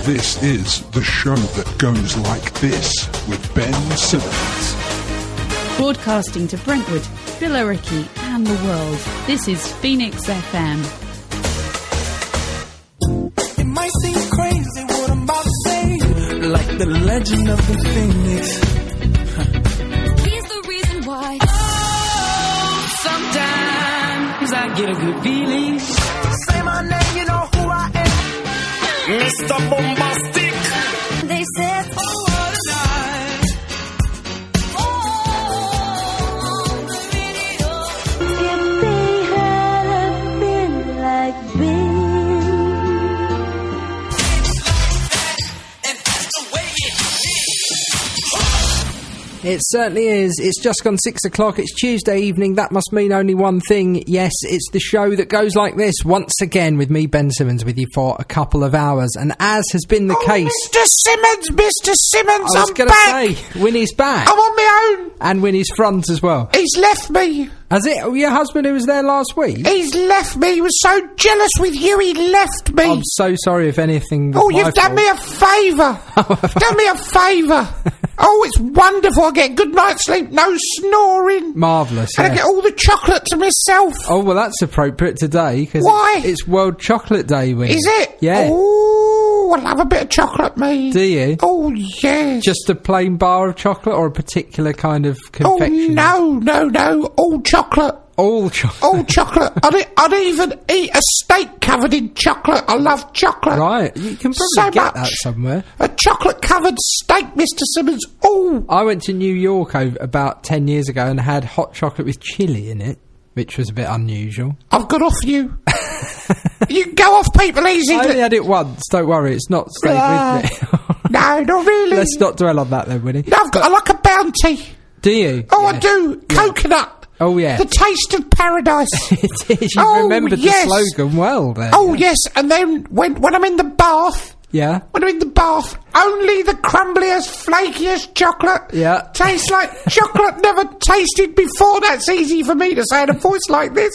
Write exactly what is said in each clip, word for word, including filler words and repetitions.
This is the show that goes like this with Ben Simmons. Broadcasting to Brentwood, Billericay and the world, this is Phoenix F M. It might seem crazy what I'm about to say, like the legend of the Phoenix. He's the reason why. Oh, sometimes I get a good feeling. Say my name, you know who I am. Mister Bombastic. They said, oh, what a night. Oh, the video. If they had been like this. And that's the way it is. It certainly is. It's just gone six o'clock. It's Tuesday evening. That must mean only one thing. Yes, it's the show that goes like this once again with me, Ben Simmons, with you for a couple of hours. And as has been the oh, case... Mister Simmons, Mister Simmons, I was I'm going to back. say, Winnie's back. I'm on my own. And Winnie's front as well. He's left me. Has it? Your husband who was there last week? He's left me. He was so jealous with you, he left me. I'm so sorry if anything was Oh, my you've done fault. me a favour. Done me a favour. Oh, it's wonderful. I get good night's sleep, no snoring. Marvellous, And yeah. I get all the chocolate to myself. Oh, well, that's appropriate today. Because Why? It's, it's World Chocolate Day, Winnie. Is it? Yeah. Oh, I love a bit of chocolate, me. Do you? Oh, yes. Just a plain bar of chocolate or a particular kind of Oh, confection? no, no, no. All chocolate. All chocolate. All chocolate. I'd, e- I'd even eat a steak covered in chocolate. I love chocolate. Right, you can probably So get much. that somewhere. A chocolate-covered steak, Mister Simmons. Oh, I went to New York over about ten years ago and had hot chocolate with chilli in it, which was a bit unusual. I've got off you. You go off people easy. I only had it once, don't worry, it's not stayed Ah. with me. No, not really. Let's not dwell on that then, Winnie. No, I've got, I like a bounty. Do you? Oh, I Yeah. do. Coconut. Oh, yeah. The taste of paradise. It is. You Oh, remembered yes. the slogan well there. Oh, yes. And then when, when I'm in the bath, Yeah? when I'm in the bath, only the crumbliest, flakiest chocolate Yeah. tastes like chocolate never tasted before. That's easy for me to say in a voice like this.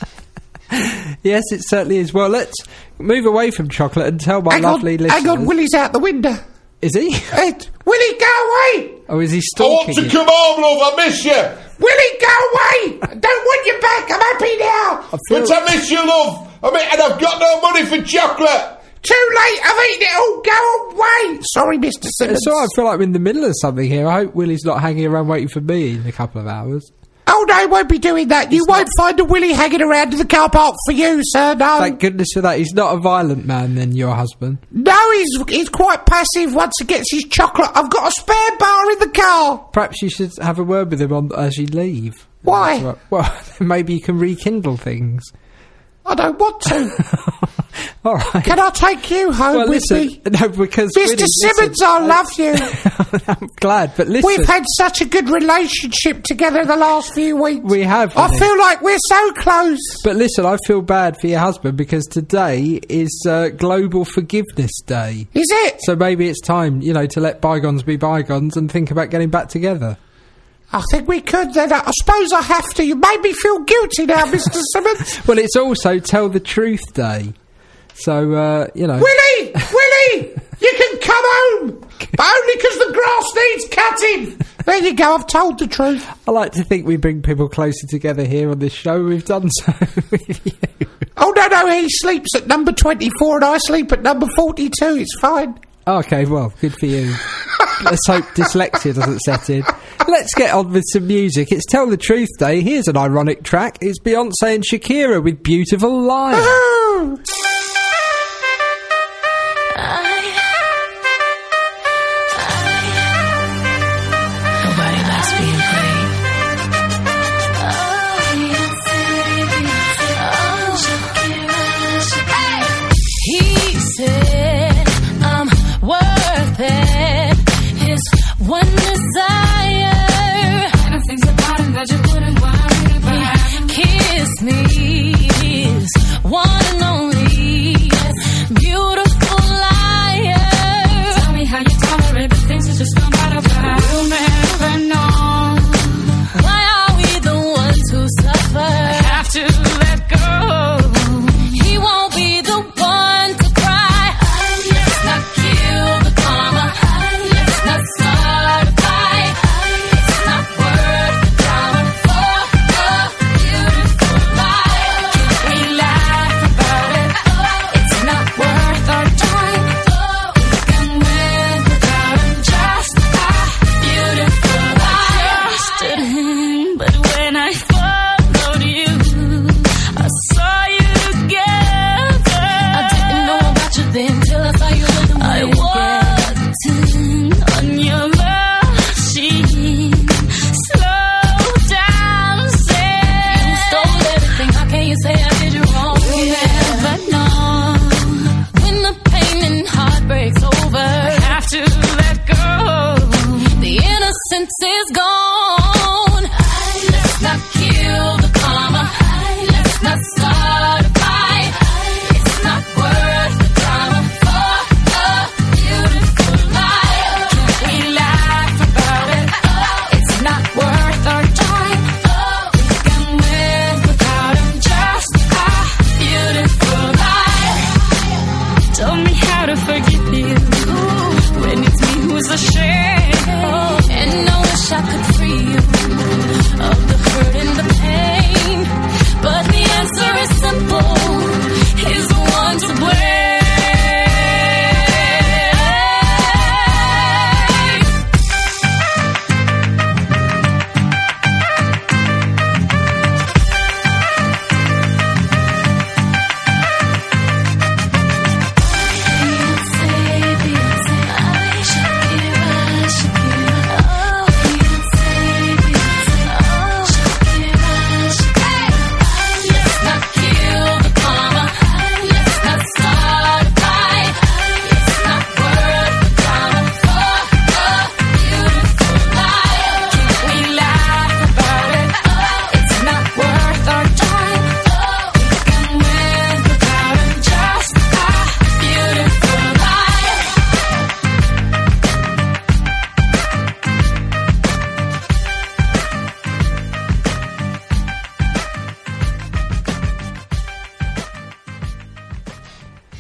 Yes, it certainly is. Well, let's move away from chocolate and tell my hang lovely on, listeners. hang on, Willie's out the window. Is he? Ed, Willie, go away! Oh, is he I stalking want to you? come home, love. I miss you. Willie, go away! I don't want you back. I'm happy now. I feel- But I miss you, love. I mean, and I've got no money for chocolate. Too late. I've eaten it all. Go away. Sorry, Mister Simmons. So I feel like we're in the middle of something here. I hope Willie's not hanging around waiting for me in a couple of hours. Oh, no, he won't be doing that. You won't find a Willie hanging around in the car park for you, sir, no. Thank goodness for that. He's not a violent man then, your husband. No, he's he's quite passive once he gets his chocolate. I've got a spare bar in the car. Perhaps you should have a word with him on, as you leave. Why? That's right. Well, maybe you can rekindle things. I don't want to. All right. Can I take you home well, with listen, me? no, because Mister Winnie, Simmons, listen, I love you. I'm glad, but listen, We've had such a good relationship together the last few weeks. we have. I Winnie. feel like we're so close. But listen, I feel bad for your husband because today is uh, Global Forgiveness Day. Is it? So maybe it's time, you know, to let bygones be bygones and think about getting back together. I think we could then. I suppose I have to. You made me feel guilty now, Mister Simmons. Well, it's also Tell the Truth Day. So, uh, you know... Willie! Willie! You can come home! But only because the grass needs cutting! There you go, I've told the truth. I like to think we bring people closer together here on this show. We've done so with you. Oh, no, no, he sleeps at number twenty-four and I sleep at number forty-two. It's fine. Okay, well, good for you. Let's hope dyslexia doesn't set in. Let's get on with some music. It's Tell the Truth Day. Here's an ironic track. It's Beyonce and Shakira with Beautiful Liar. Oh. Nobody likes being played. He said I'm worth it. His one desire. And things about him that you wouldn't worry about. Kiss me, his one and only.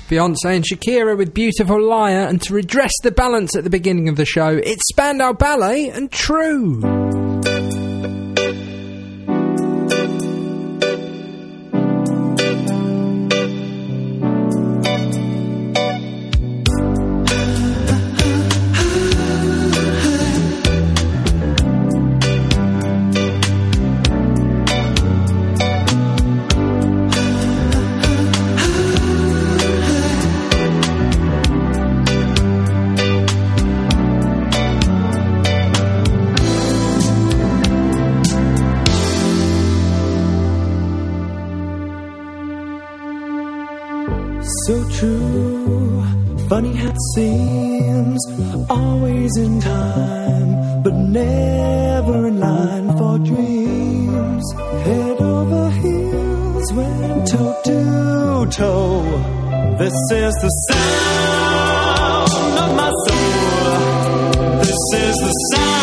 Beyonce and Shakira with Beautiful Liar, and to redress the balance at the beginning of the show, it's Spandau Ballet and True. So true, funny how it seems, always in time, but never in line for dreams. Head over heels, went toe to toe. This is the sound of my soul. This is the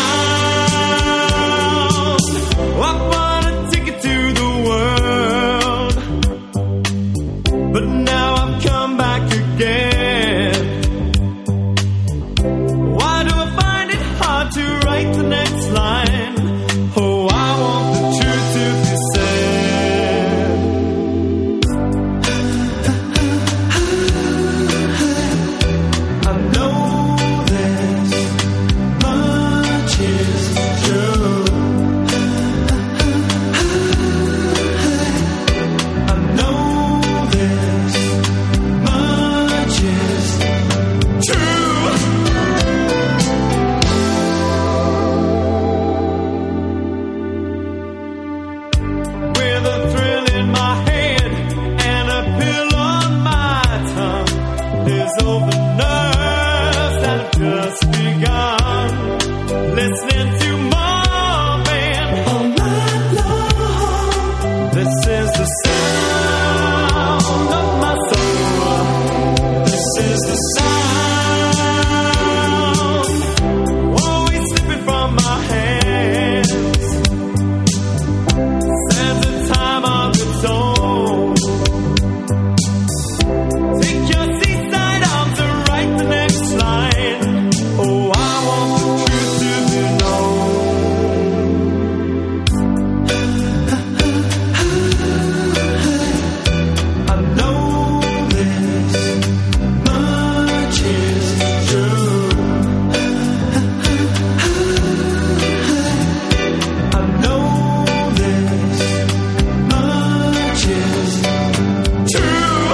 sound. I bought a ticket to the world, but now I've come back again. Why do I find it hard to write the next line? Oh, I want the truth to be said. I know this much is true. I know this much is true. With a thrill in my head and a pill on my tongue, there's over nerves that have just begun. Listening to Marvin all night long. This is the sound of my soul. This is the sound, always slipping from my hands. Stands a time of its own. Take your seaside arms and write the next line. Oh, I want the truth to be known. I know this much is true. I know this much is true.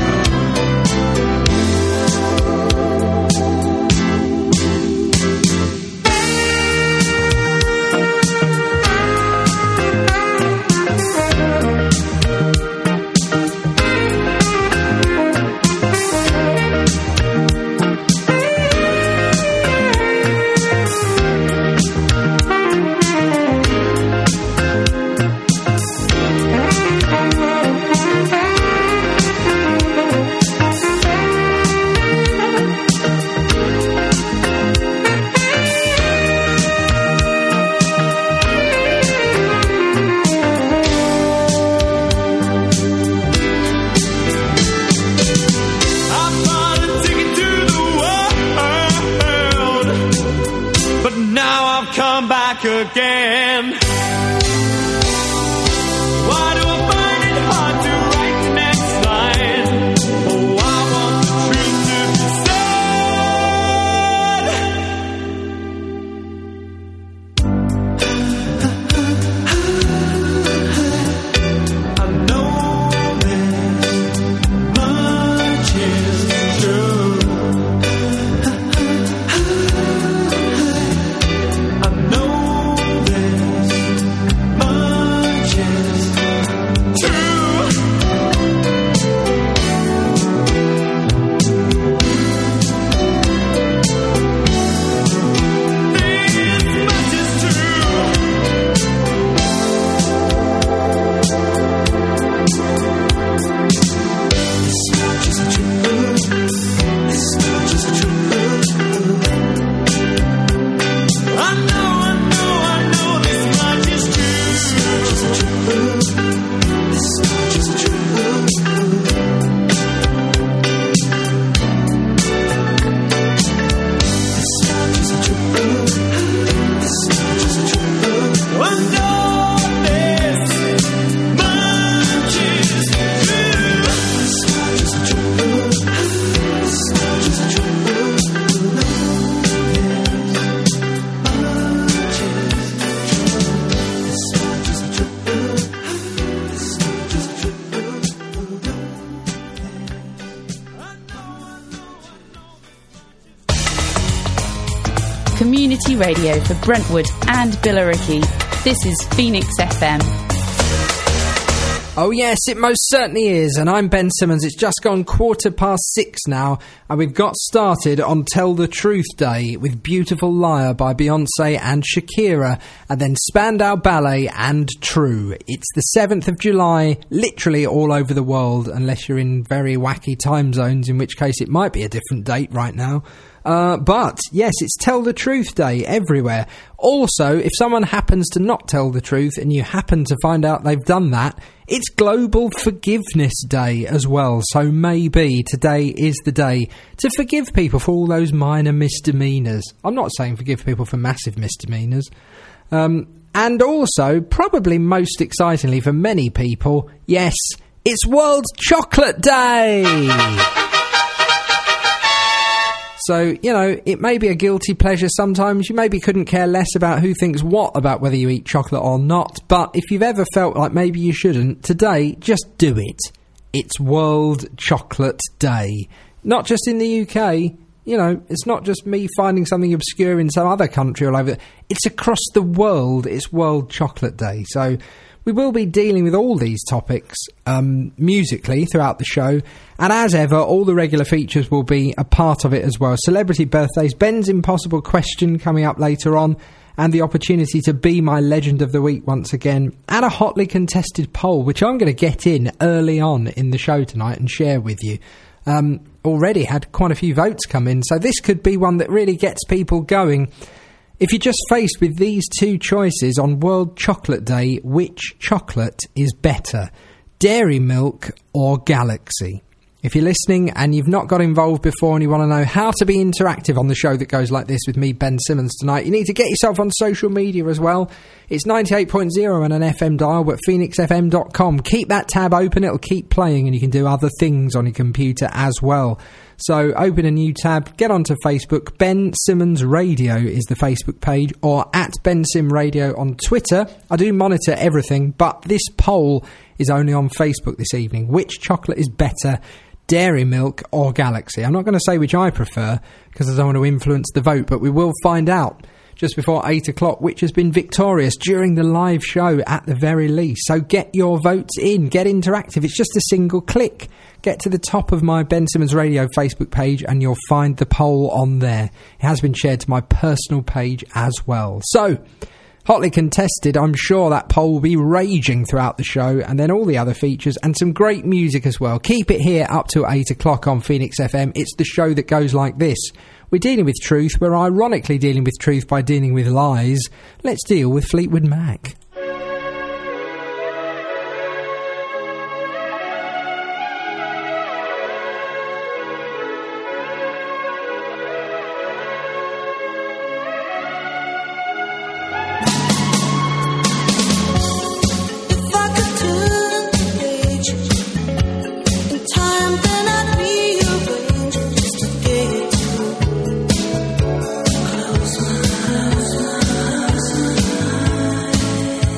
I bought a ticket to the world, but now I've come back again. Why do I find it hard to write the next line? Oh, I want the truth to be said. I know this much is true. I know this community radio for Brentwood and Billericay. This is Phoenix F M. Oh yes, it most certainly is, and I'm Ben Simmons. It's just gone quarter past six now, and we've got started on Tell the Truth Day with Beautiful Liar by Beyonce and Shakira, and then Spandau Ballet and True. It's the seventh of July, literally all over the world, unless you're in very wacky time zones, in which case it might be a different date right now. Uh, but, yes, it's Tell the Truth Day everywhere. Also, if someone happens to not tell the truth and you happen to find out they've done that, it's Global Forgiveness Day as well. So maybe today is the day to forgive people for all those minor misdemeanours. I'm not saying forgive people for massive misdemeanours. Um, and also, probably most excitingly for many people, yes, it's World Chocolate Day! So, you know, it may be a guilty pleasure sometimes. You maybe couldn't care less about who thinks what about whether you eat chocolate or not. But if you've ever felt like maybe you shouldn't, today, just do it. It's World Chocolate Day. Not just in the U K. You know, it's not just me finding something obscure in some other country all over. It's across the world. It's World Chocolate Day. So we will be dealing with all these topics um, musically throughout the show. And as ever, all the regular features will be a part of it as well. Celebrity birthdays, Ben's Impossible Question coming up later on, and the opportunity to be my Legend of the Week once again, and a hotly contested poll, which I'm going to get in early on in the show tonight and share with you. Um, already had quite a few votes come in, so this could be one that really gets people going. If you're just faced with these two choices on World Chocolate Day, which chocolate is better, Dairy Milk or Galaxy? If you're listening and you've not got involved before and you want to know how to be interactive on the show that goes like this with me, Ben Simmons, tonight, you need to get yourself on social media as well. It's ninety-eight point oh and an F M dial, but phoenix f m dot com. Keep that tab open, it'll keep playing, and you can do other things on your computer as well. So open a new tab, get onto Facebook. Ben Simmons Radio is the Facebook page, or at Ben Sim Radio on Twitter. I do monitor everything, but this poll is only on Facebook this evening. Which chocolate is better, Dairy Milk or Galaxy? I'm not going to say which I prefer because I don't want to influence the vote, but we will find out just before eight o'clock which has been victorious during the live show at the very least. So get your votes in, get interactive. It's just a single click. Get to the top of my Ben Simmons Radio Facebook page and you'll find the poll on there. It has been shared to my personal page as well. So, hotly contested, I'm sure that poll will be raging throughout the show, and then all the other features and some great music as well. Keep it here up to eight o'clock on Phoenix F M. It's the show that goes like this. We're dealing with truth. We're ironically dealing with truth by dealing with lies. Let's deal with Fleetwood Mac. Close my eyes.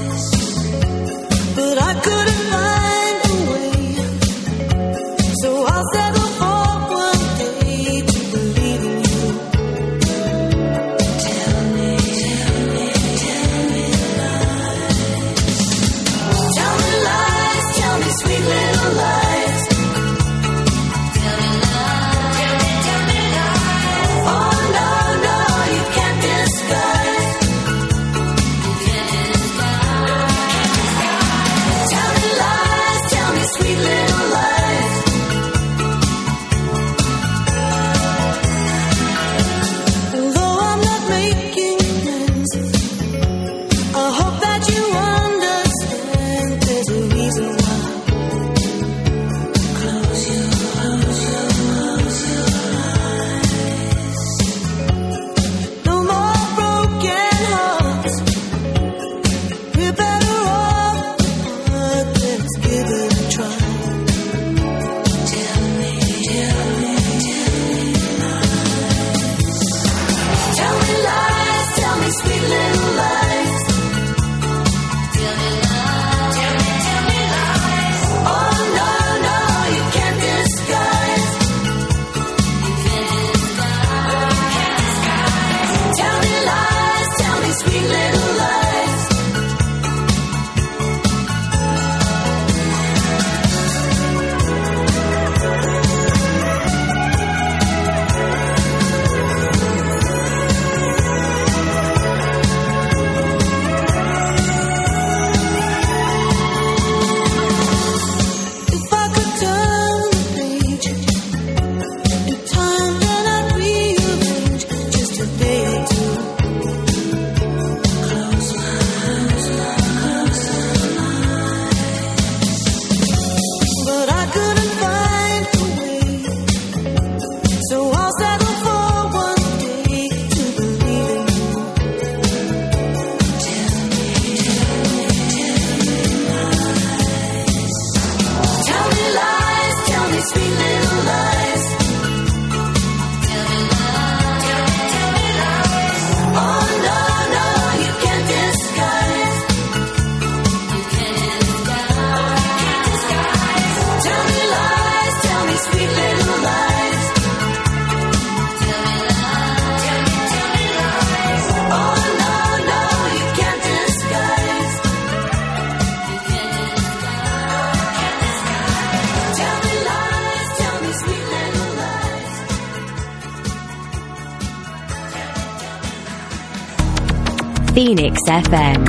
sweet little lies. Tell me lies, tell me, tell me lies. Oh no, no, you can't disguise. You can't disguise, you can't disguise. Tell me lies, tell me sweet little lies. Tell me lies, tell me, tell me lies. Oh no, no, you can't disguise. You can't disguise, tell me lies, tell me sweet little lies. Phoenix F M.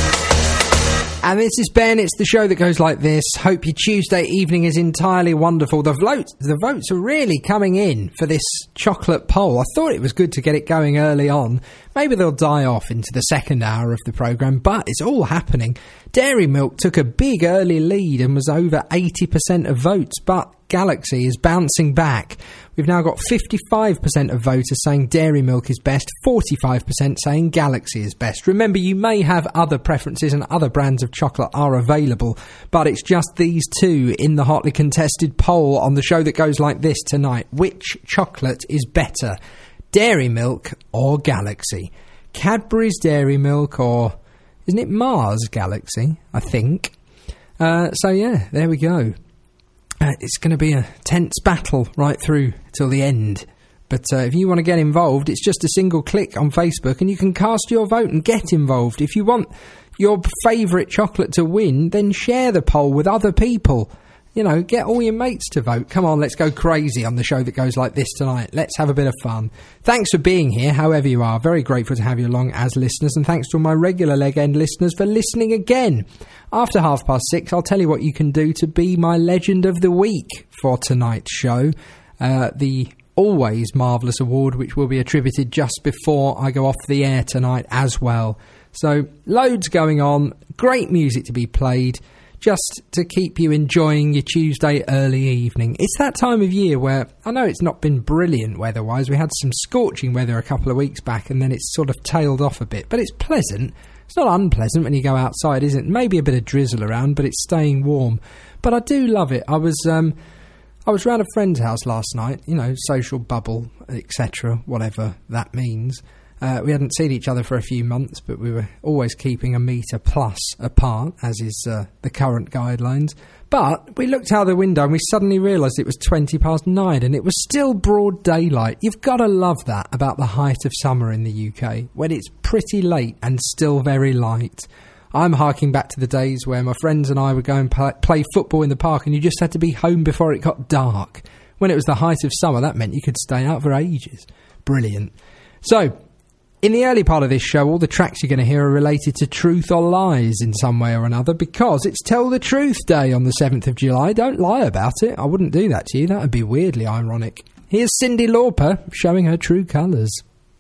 And this is Ben. It's the show that goes like this. Hope your Tuesday evening is entirely wonderful. The votes, the votes are really coming in for this chocolate poll. I thought it was good to get it going early on. Maybe they'll die off into the second hour of the programme, but it's all happening. Dairy Milk took a big early lead and was over eighty percent of votes, but Galaxy is bouncing back. We've now got fifty-five percent of voters saying Dairy Milk is best, forty-five percent saying Galaxy is best. Remember, you may have other preferences and other brands of chocolate are available, but it's just these two in the hotly contested poll on the show that goes like this tonight. Which chocolate is better, Dairy Milk or Galaxy? Cadbury's Dairy Milk, or isn't it Mars Galaxy, I think? Uh, so yeah, there we go. Uh, it's going to be a tense battle right through till the end. But uh, if you want to get involved, it's just a single click on Facebook and you can cast your vote and get involved. If you want your favourite chocolate to win, then share the poll with other people. You know, get all your mates to vote. Come on, let's go crazy on the show that goes like this tonight. Let's have a bit of fun. Thanks for being here, however you are. Very grateful to have you along as listeners, and thanks to all my regular Leg End listeners for listening again. After half past six, I'll tell you what you can do to be my Legend of the Week for tonight's show. Uh, the always marvellous award, which will be attributed just before I go off the air tonight as well. So, loads going on, great music to be played, just to keep you enjoying your Tuesday early evening. It's that time of year where, I know it's not been brilliant weather-wise, we had some scorching weather a couple of weeks back and then it's sort of tailed off a bit, but it's pleasant. It's not unpleasant when you go outside, is it? Maybe a bit of drizzle around, but it's staying warm. But I do love it. I was um, I was round a friend's house last night, you know, social bubble, et cetera, whatever that means. Uh, we hadn't seen each other for a few months, but we were always keeping a metre plus apart, as is uh, the current guidelines. But we looked out the window and we suddenly realised it was twenty past nine and it was still broad daylight. You've got to love that about the height of summer in the U K, when it's pretty late and still very light. I'm harking back to the days where my friends and I would go and play, play football in the park and you just had to be home before it got dark. When it was the height of summer, that meant you could stay out for ages. Brilliant. So, in the early part of this show, all the tracks you're going to hear are related to truth or lies in some way or another, because it's Tell the Truth Day on the seventh of July. Don't lie about it. I wouldn't do that to you. That would be weirdly ironic. Here's Cyndi Lauper showing her true colours.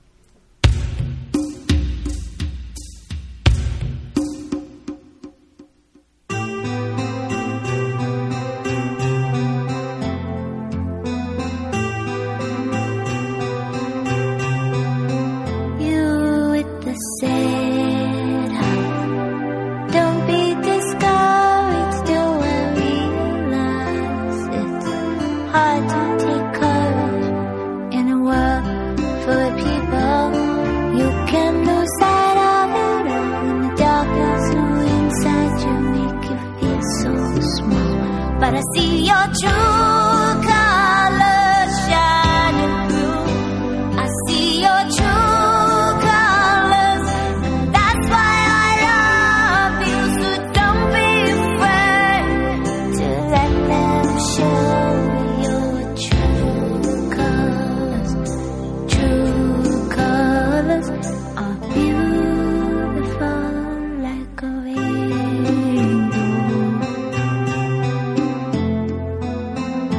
But I see your true colors shining through. I see your true colors, and that's why I love you. So don't be afraid to let them show your true colors. True colors are beautiful like a rainbow.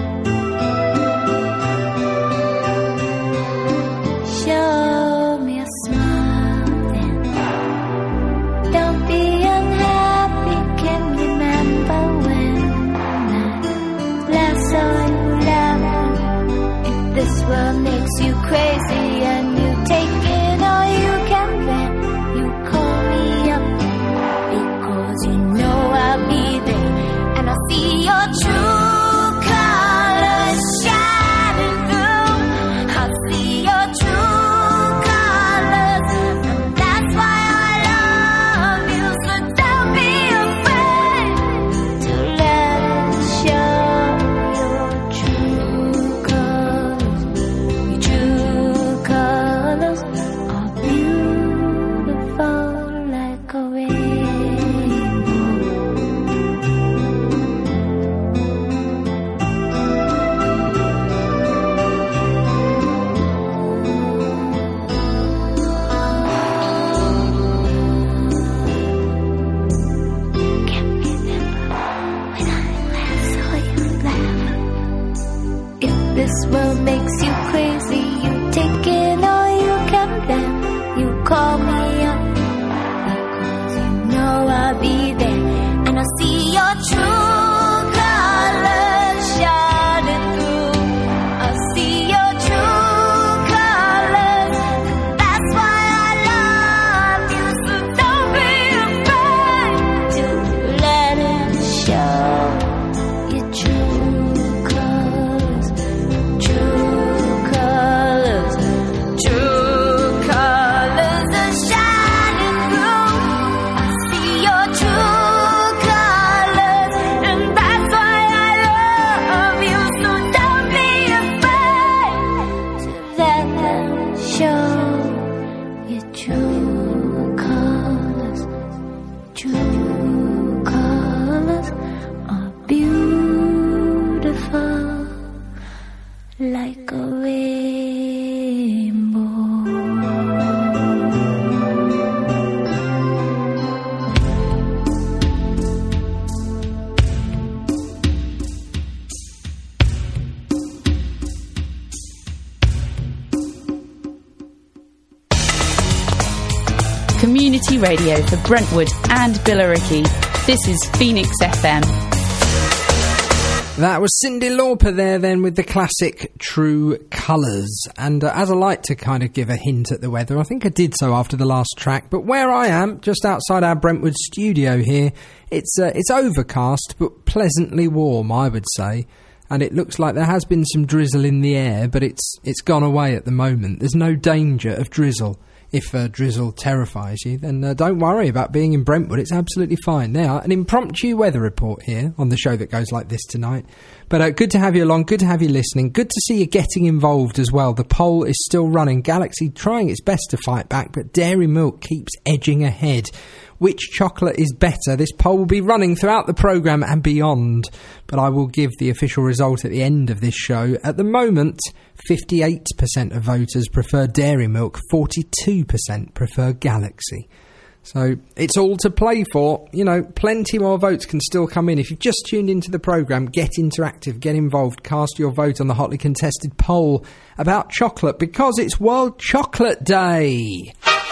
This world makes you crazy. You take it all you can bear. You call me up because you know I'll be there, and I'll see your true colors shining through. I'll see your true colors. That's why I love you. So don't be afraid to let it show your true colors. True colors. True colors are shining through. I see your true colors, and that's why I love you. So don't be afraid to let them show your true colors. True colors are beautiful like a rainbow. Community radio for Brentwood and Billericay. This is Phoenix F M. That was Cyndi Lauper there then with the classic True Colours. And uh, as I like to kind of give a hint at the weather, I think I did so after the last track, but where I am, just outside our Brentwood studio here, it's uh, it's overcast but pleasantly warm, I would say. And it looks like there has been some drizzle in the air, but it's it's gone away at the moment. There's no danger of drizzle. If uh, drizzle terrifies you, then uh, don't worry about being in Brentwood. It's absolutely fine. Now, an impromptu weather report here on the show that goes like this tonight. But uh, good to have you along, good to have you listening, good to see you getting involved as well. The poll is still running. Galaxy trying its best to fight back, but Dairy Milk keeps edging ahead. Which chocolate is better? This poll will be running throughout the programme and beyond, but I will give the official result at the end of this show. At the moment, fifty-eight percent of voters prefer Dairy Milk, forty-two percent prefer Galaxy. So it's all to play for. You know, plenty more votes can still come in. If you've just tuned into the programme, get interactive, get involved, cast your vote on the hotly contested poll about chocolate, because it's World Chocolate Day.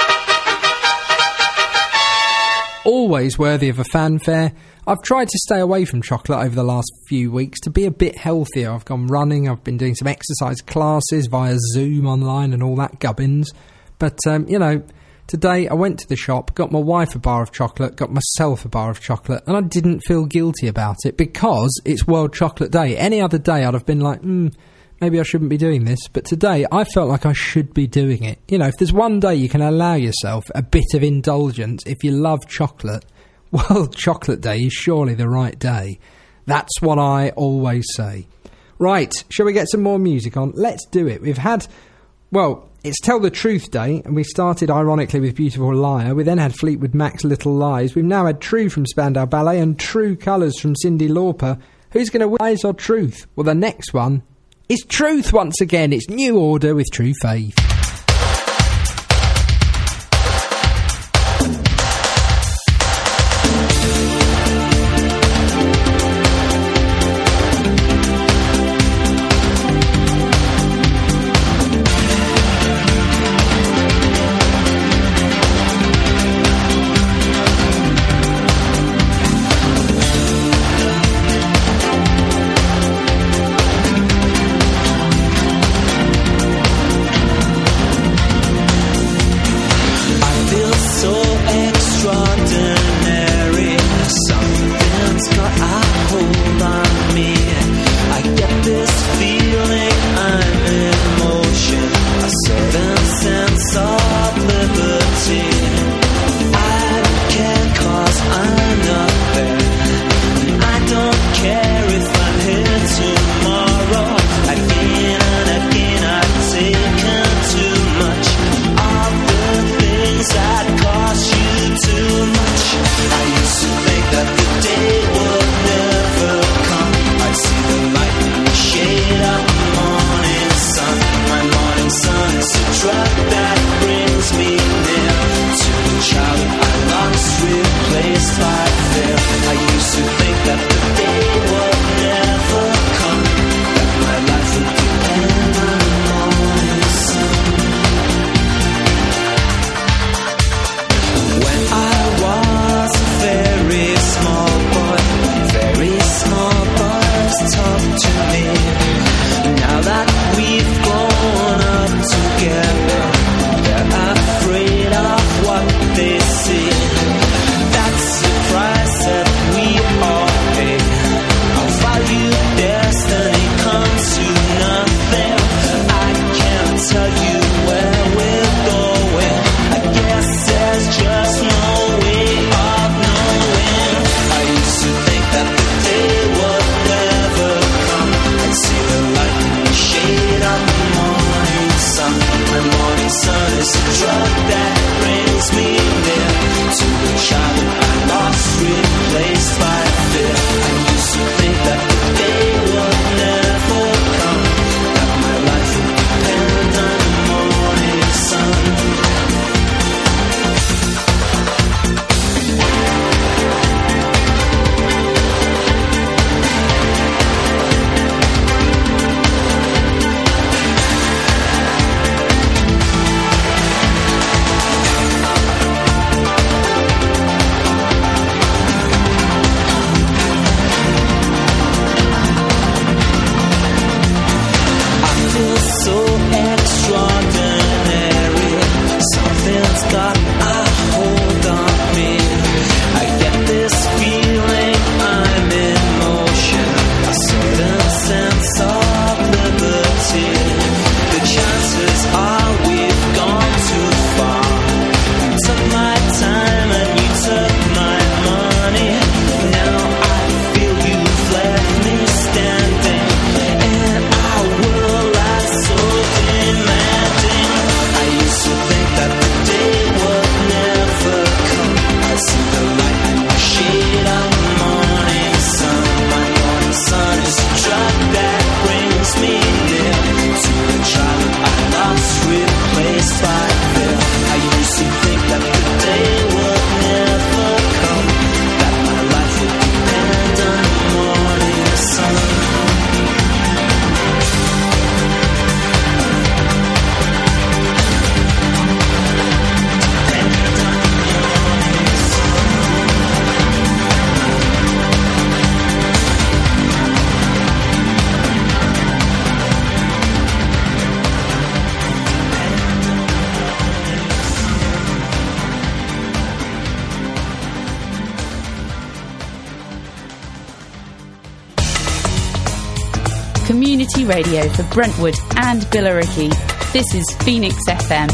Always worthy of a fanfare. I've tried to stay away from chocolate over the last few weeks to be a bit healthier. I've gone running, I've been doing some exercise classes via Zoom online and all that gubbins. But, um, you know, today I went to the shop, got my wife a bar of chocolate, got myself a bar of chocolate, and I didn't feel guilty about it because it's World Chocolate Day. Any other day I'd have been like, hmm, maybe I shouldn't be doing this. But today I felt like I should be doing it. You know, if there's one day you can allow yourself a bit of indulgence, if you love chocolate, World Chocolate Day is surely the right day. That's what I always say. Right, shall we get some more music on? Let's do it. We've had, well, it's Tell the Truth Day, and we started ironically with Beautiful Liar. We then had Fleetwood Mac's Little Lies. We've now had True from Spandau Ballet and True Colours from Cyndi Lauper. Who's going to win, Lies or Truth? Well, the next one is Truth once again. It's New Order with True Faith. Thank community radio for Brentwood and Billericay. This is Phoenix F M.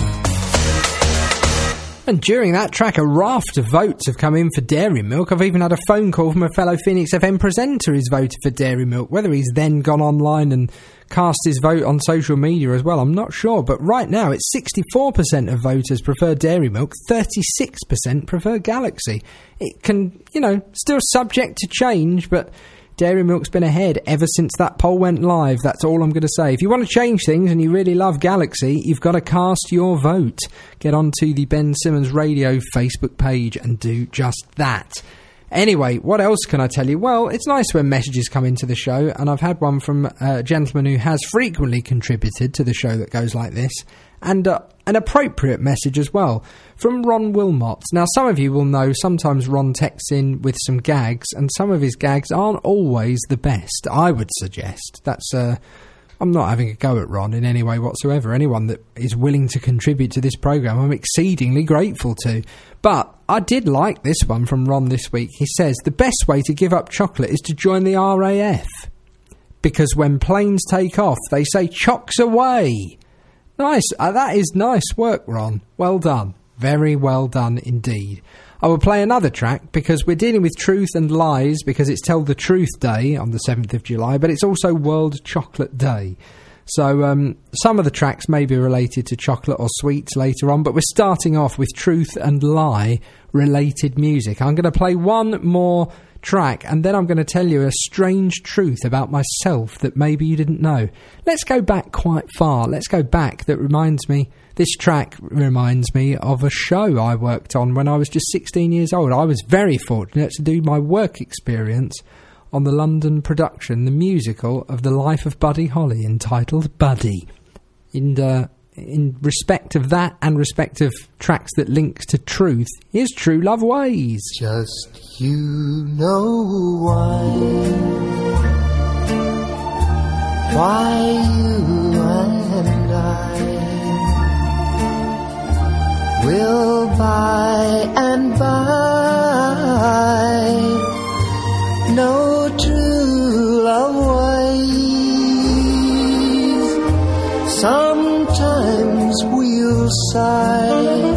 And during that track, a raft of votes have come in for Dairy Milk. I've even had a phone call from a fellow Phoenix F M presenter who's voted for Dairy Milk. Whether he's then gone online and cast his vote on social media as well, I'm not sure. But right now, it's sixty-four percent of voters prefer Dairy Milk, thirty-six percent prefer Galaxy. It can, you know, still subject to change, but Dairy Milk's been ahead ever since that poll went live. That's all I'm going to say. If you want to change things and you really love Galaxy, you've got to cast your vote. Get onto the Ben Simmons Radio Facebook page and do just that. Anyway, what else can I tell you? Well, it's nice when messages come into the show, and I've had one from a gentleman who has frequently contributed to the show that goes like this, and uh, an appropriate message as well, from Ron Wilmot. Now, some of you will know sometimes Ron texts in with some gags, and some of his gags aren't always the best, I would suggest. That's, uh, I'm not having a go at Ron in any way whatsoever. Anyone that is willing to contribute to this programme, I'm exceedingly grateful to. But I did like this one from Ron this week. He says, the best way to give up chocolate is to join the R A F. Because when planes take off, they say, chocks away. Nice. Uh, that is nice work, Ron. Well done. Very well done indeed. I will play another track because we're dealing with truth and lies because it's Tell the Truth Day on the seventh of July, but it's also World Chocolate Day. So um, some of the tracks may be related to chocolate or sweets later on, but we're starting off with truth and lie related music. I'm going to play one more track and then I'm going to tell you a strange truth about myself that maybe you didn't know. Let's go back quite far. Let's go back. That reminds me, this track reminds me of a show I worked on when I was just sixteen years old. I was very fortunate to do my work experience on the London production, the musical of the life of Buddy Holly, entitled Buddy. In, uh, in respect of that and respect of tracks that links to truth, here's True Love Ways. Just you know why, why you and I will by and by no true love ways. Sometimes we'll sigh,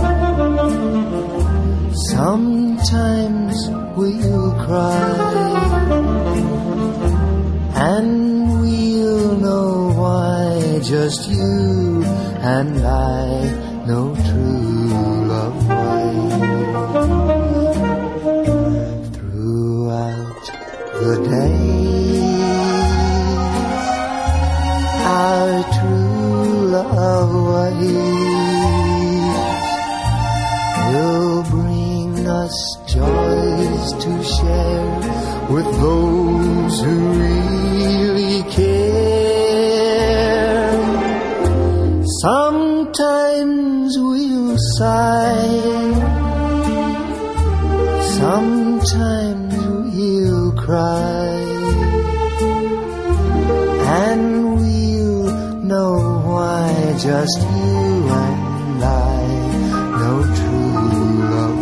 sometimes we'll cry, and we'll know why. Just you and I know true love ways. Throughout the days, our true love ways will bring us joys to share with those who really care. Sometimes we'll sigh, sometimes we'll cry, and we'll know why. Just you and I know true love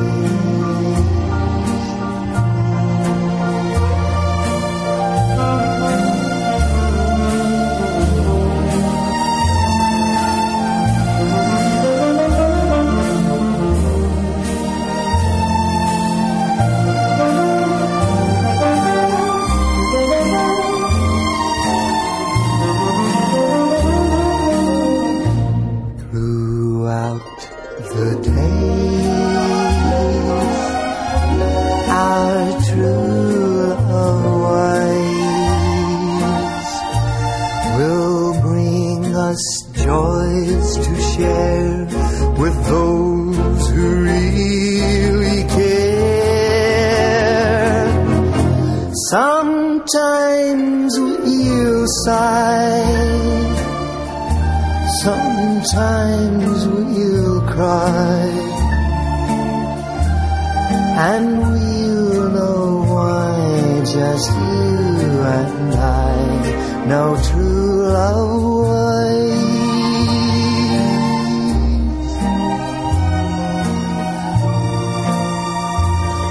joys to share with those who really care. Sometimes we'll sigh, sometimes we'll cry, and we'll know why. Just you and I know true love ways.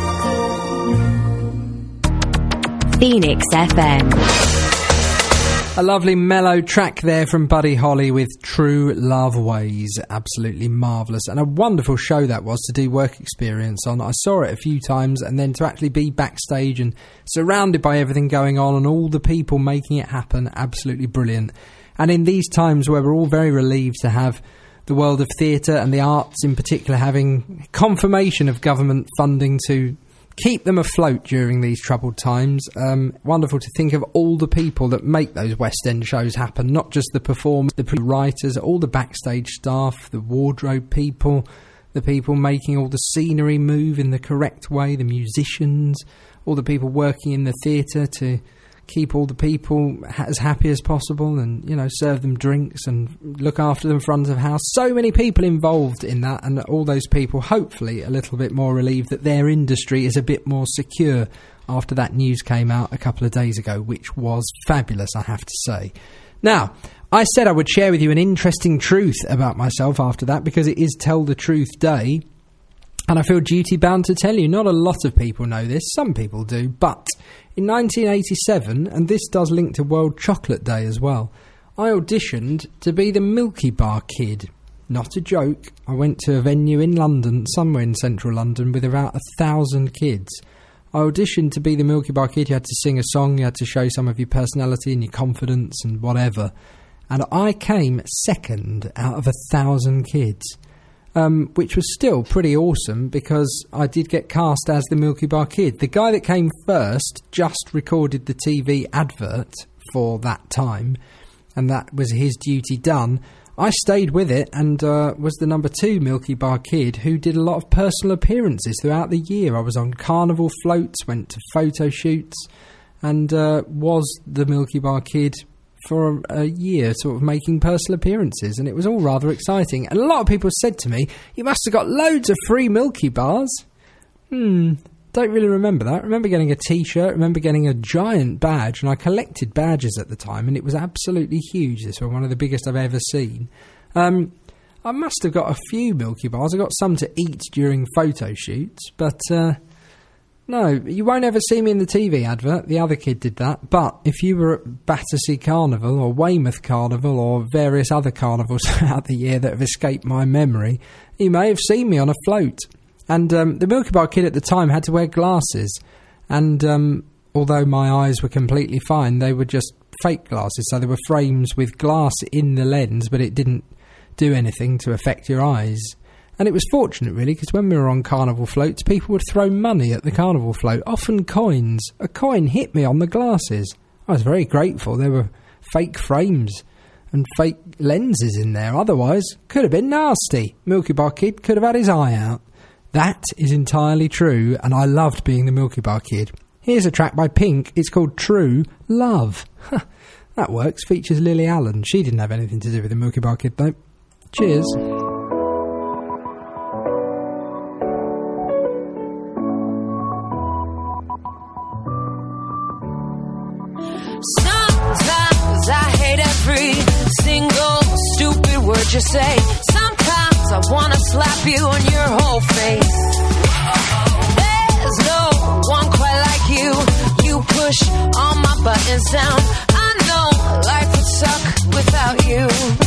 Phoenix F M. A lovely mellow track there from Buddy Holly with True Love Ways. Absolutely marvellous. And a wonderful show that was to do work experience on. I saw it a few times, and then to actually be backstage and surrounded by everything going on and all the people making it happen. Absolutely brilliant. And in these times where we're all very relieved to have the world of theatre and the arts in particular having confirmation of government funding to keep them afloat during these troubled times. Um, wonderful to think of all the people that make those West End shows happen, not just the performers, the writers, all the backstage staff, the wardrobe people, the people making all the scenery move in the correct way, the musicians, all the people working in the theatre to keep all the people ha- as happy as possible and, you know, serve them drinks and look after them front of house. So many people involved in that, and all those people hopefully a little bit more relieved that their industry is a bit more secure after that news came out a couple of days ago, which was fabulous, I have to say. Now, I said I would share with you an interesting truth about myself after that, because it is Tell the Truth Day. And I feel duty-bound to tell you, not a lot of people know this, some people do, but in nineteen eighty-seven, and this does link to World Chocolate Day as well, I auditioned to be the Milky Bar Kid. Not a joke. I went to a venue in London, somewhere in central London, with about a thousand kids. I auditioned to be the Milky Bar Kid. You had to sing a song, you had to show some of your personality and your confidence and whatever. And I came second out of a thousand kids. Um, which was still pretty awesome, because I did get cast as the Milky Bar Kid. The guy that came first just recorded the T V advert for that time, and that was his duty done. I stayed with it and uh, was the number two Milky Bar Kid, who did a lot of personal appearances throughout the year. I was on carnival floats, went to photo shoots, and uh, was the Milky Bar Kid for a, a year, sort of making personal appearances, and it was all rather exciting. And a lot of people said to me, you must have got loads of free Milky Bars. Hmm, don't really remember that. I remember getting a t-shirt, remember getting a giant badge, and I collected badges at the time, and it was absolutely huge. This was one of the biggest I've ever seen. Um, I must have got a few Milky Bars. I got some to eat during photo shoots, but uh, no, you won't ever see me in the T V advert. The other kid did that. But if you were at Battersea Carnival or Weymouth Carnival or various other carnivals throughout the year that have escaped my memory, you may have seen me on a float. And um, the Milky Bar Kid at the time had to wear glasses. And um, although my eyes were completely fine, they were just fake glasses. So there were frames with glass in the lens, but it didn't do anything to affect your eyes. And it was fortunate, really, because when we were on carnival floats, people would throw money at the carnival float, often coins. A coin hit me on the glasses. I was very grateful. There were fake frames and fake lenses in there. Otherwise, could have been nasty. Milky Bar Kid could have had his eye out. That is entirely true, and I loved being the Milky Bar Kid. Here's a track by Pink. It's called True Love. That works. Features Lily Allen. She didn't have anything to do with the Milky Bar Kid, though. Cheers. Sometimes I hate every single stupid word you say. Sometimes I wanna slap you on your whole face. There's no one quite like you. You push all my buttons down. I know life would suck without you.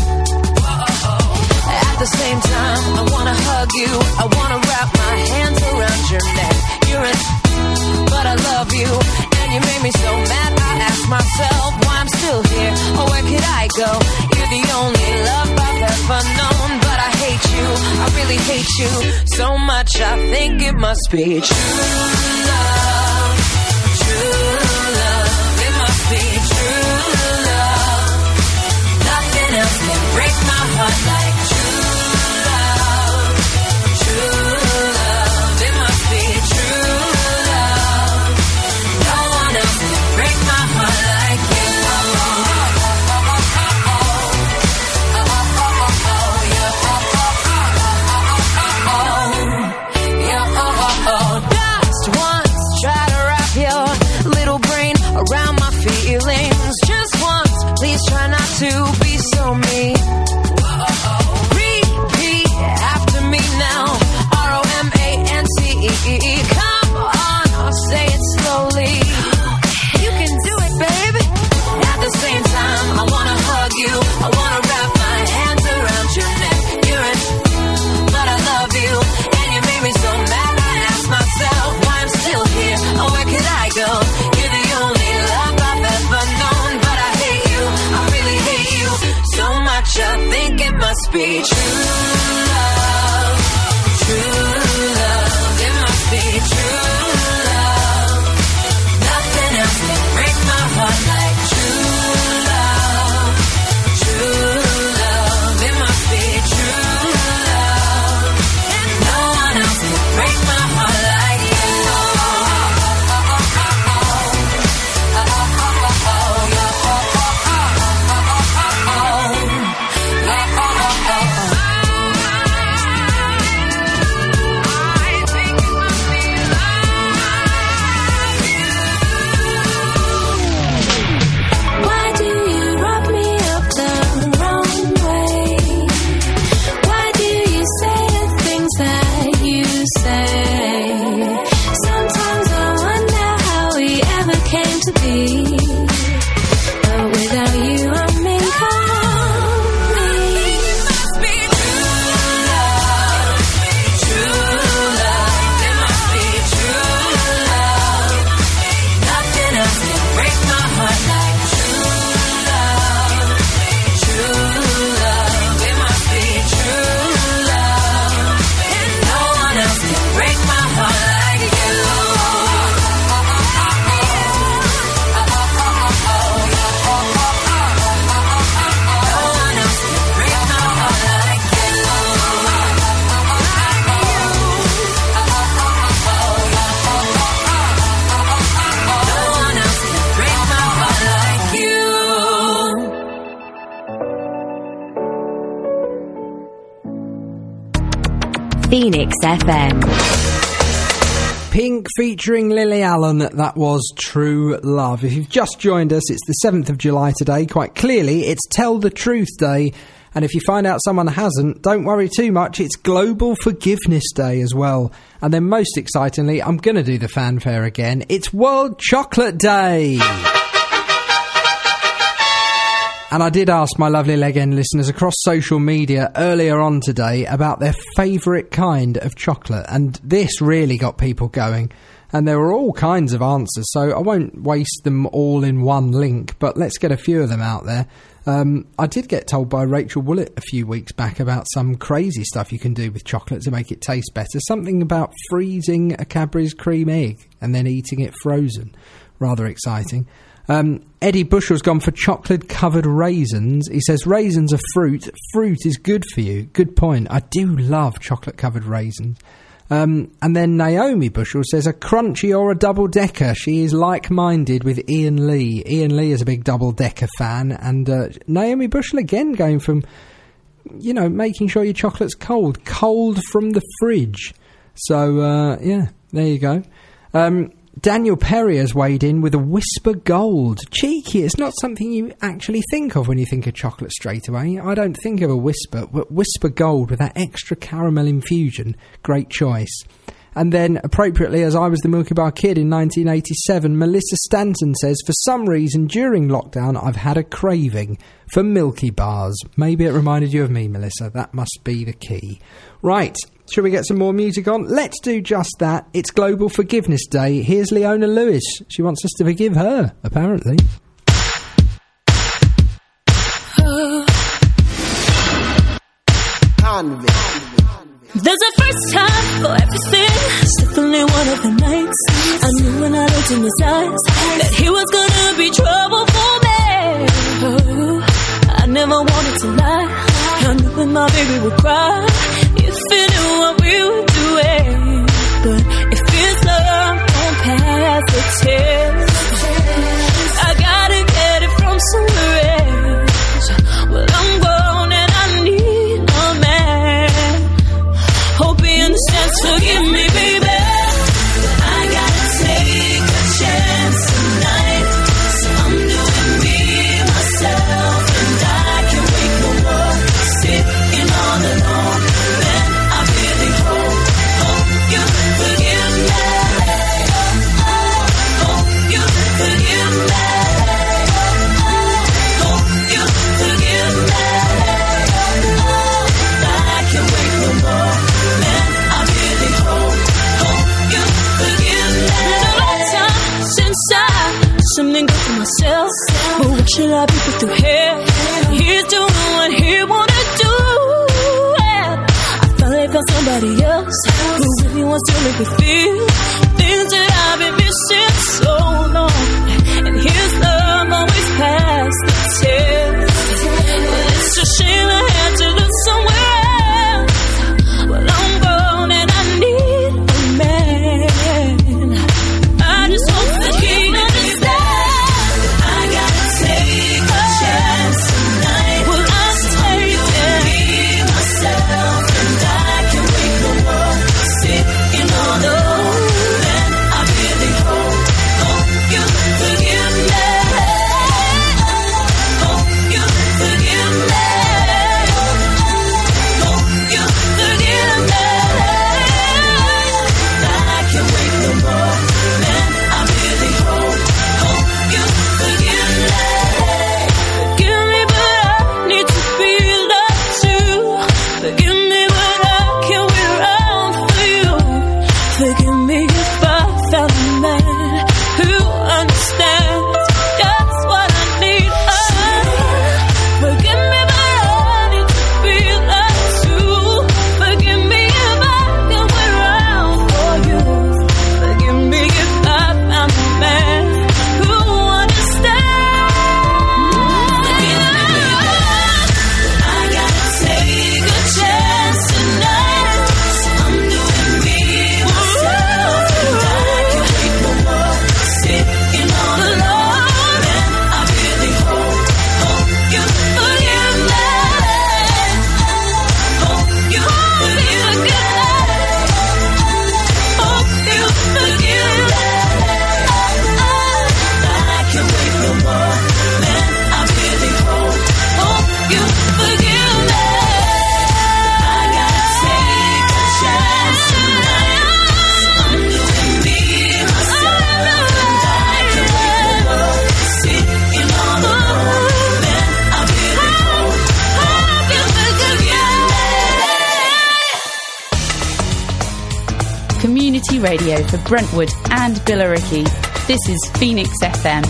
At the same time, I wanna hug you. I wanna wrap my hands around your neck. You're in, but I love you. You made me so mad, I ask myself why I'm still here, or where could I go? You're the only love I've ever known, but I hate you, I really hate you so much, I think it must be true love, true love, it must be true love, nothing else can break my heart like true love, true love, it must be true love, no one else can break my heart like you. Just once try to must be true love. True love. It must be true love. Nothing else can break my heart like true love. True love. It must be true love. And no one else can break my heart like you. Why do you rub me up the wrong way? Why do you say the things that you say? Sometimes I wonder how we ever came to be. But without you, I'm incomplete. Must be true love. True love. It must be true love. Nothing else can break my heart like true love. True love. It must be true love. And no one else can break my heart like you. No one else can break my heart like you. No one else can break my heart like you. Phoenix F M. Pink featuring Lily Allen, that was True Love. If you've just joined us, it's the seventh of July today. Quite clearly, it's Tell the Truth Day. And if you find out someone hasn't, don't worry too much. It's Global Forgiveness Day as well. And then most excitingly, I'm going to do the fanfare again. It's World Chocolate Day. And I did ask my lovely Leg End listeners across social media earlier on today about their favourite kind of chocolate. And this really got people going. And there were all kinds of answers, so I won't waste them all in one link, but let's get a few of them out there. Um, I did get told by Rachel Woolett a few weeks back about some crazy stuff you can do with chocolate to make it taste better. Something about freezing a Cadbury's cream egg and then eating it frozen. Rather exciting. Um, Eddie Bushel's gone for chocolate-covered raisins. He says, raisins are fruit. Fruit is good for you. Good point. I do love chocolate-covered raisins. Um, and then Naomi Bushel says, a crunchy or a double-decker. She is like-minded with Ian Lee. Ian Lee is a big double-decker fan. And uh, Naomi Bushel, again, going from, you know, making sure your chocolate's cold. Cold from the fridge. So, uh, yeah, there you go. Um... Daniel Perry has weighed in with a Whisper Gold. Cheeky, it's not something you actually think of when you think of chocolate straight away. I don't think of a Whisper, but Whisper Gold with that extra caramel infusion, great choice. And then, appropriately, as I was the Milky Bar Kid in nineteen eighty-seven, Melissa Stanton says, for some reason during lockdown I've had a craving for Milky Bars. Maybe it reminded you of me, Melissa. That must be the key. Right. Shall we get some more music on? Let's do just that. It's Global Forgiveness Day. Here's Leona Lewis. She wants us to forgive her, apparently. There's a first time for everything. Definitely one of the nights I knew when I looked in his eyes that he was gonna be trouble for me. Oh, I never wanted to lie. I knew that my baby would cry if he knew what we were doing. But if his love won't pass the test, I gotta get it from somewhere else. Well, I'm grown and I need a man. Hope he understands. Forgive me, baby. I gotta take a chance tonight. So I'm doing me, myself, and I can wait no more. Sitting all alone. Then I really hope, hope you forgive me. Oh, oh, hope you forgive me. Oh, oh, somebody else who really wants to make me feel things that I've been missing so long. And his love always passed the test. It's a shame I had to look somewhere else. Well, I'm grown and I need a man. I just hope that he understands. I gotta take a chance tonight. Well, I'm taking be myself, and I can wake the world sitting on the then I really hope, hope you forgive me. Hope you forgive me. Hope you forgive me. I can wake the world then I really hope, hope you forgive me. Forgive me, but I need to be loved too. Forgive me, but I can't wait around for you. Forgive me if I found a man who understands just what I need. Oh, forgive me, but I need to be loved too. Forgive me if I can't wait around for you. Forgive me if I found a man who understands. Forgive me, I gotta take a chance tonight. I'm doing me myself, and I can wait no more sitting all alone. And I really hope, hope you forgive me. Hope you forgive me. Hope you forgive me. I can wait no more. Man, I really hope, hope you forgive me. I gotta take a chance tonight. I'm doing me myself, and I can wait no more sitting all alone. Man, I really hope, hope you forgive me. Community radio for Brentwood and Billericay. This is Phoenix F M.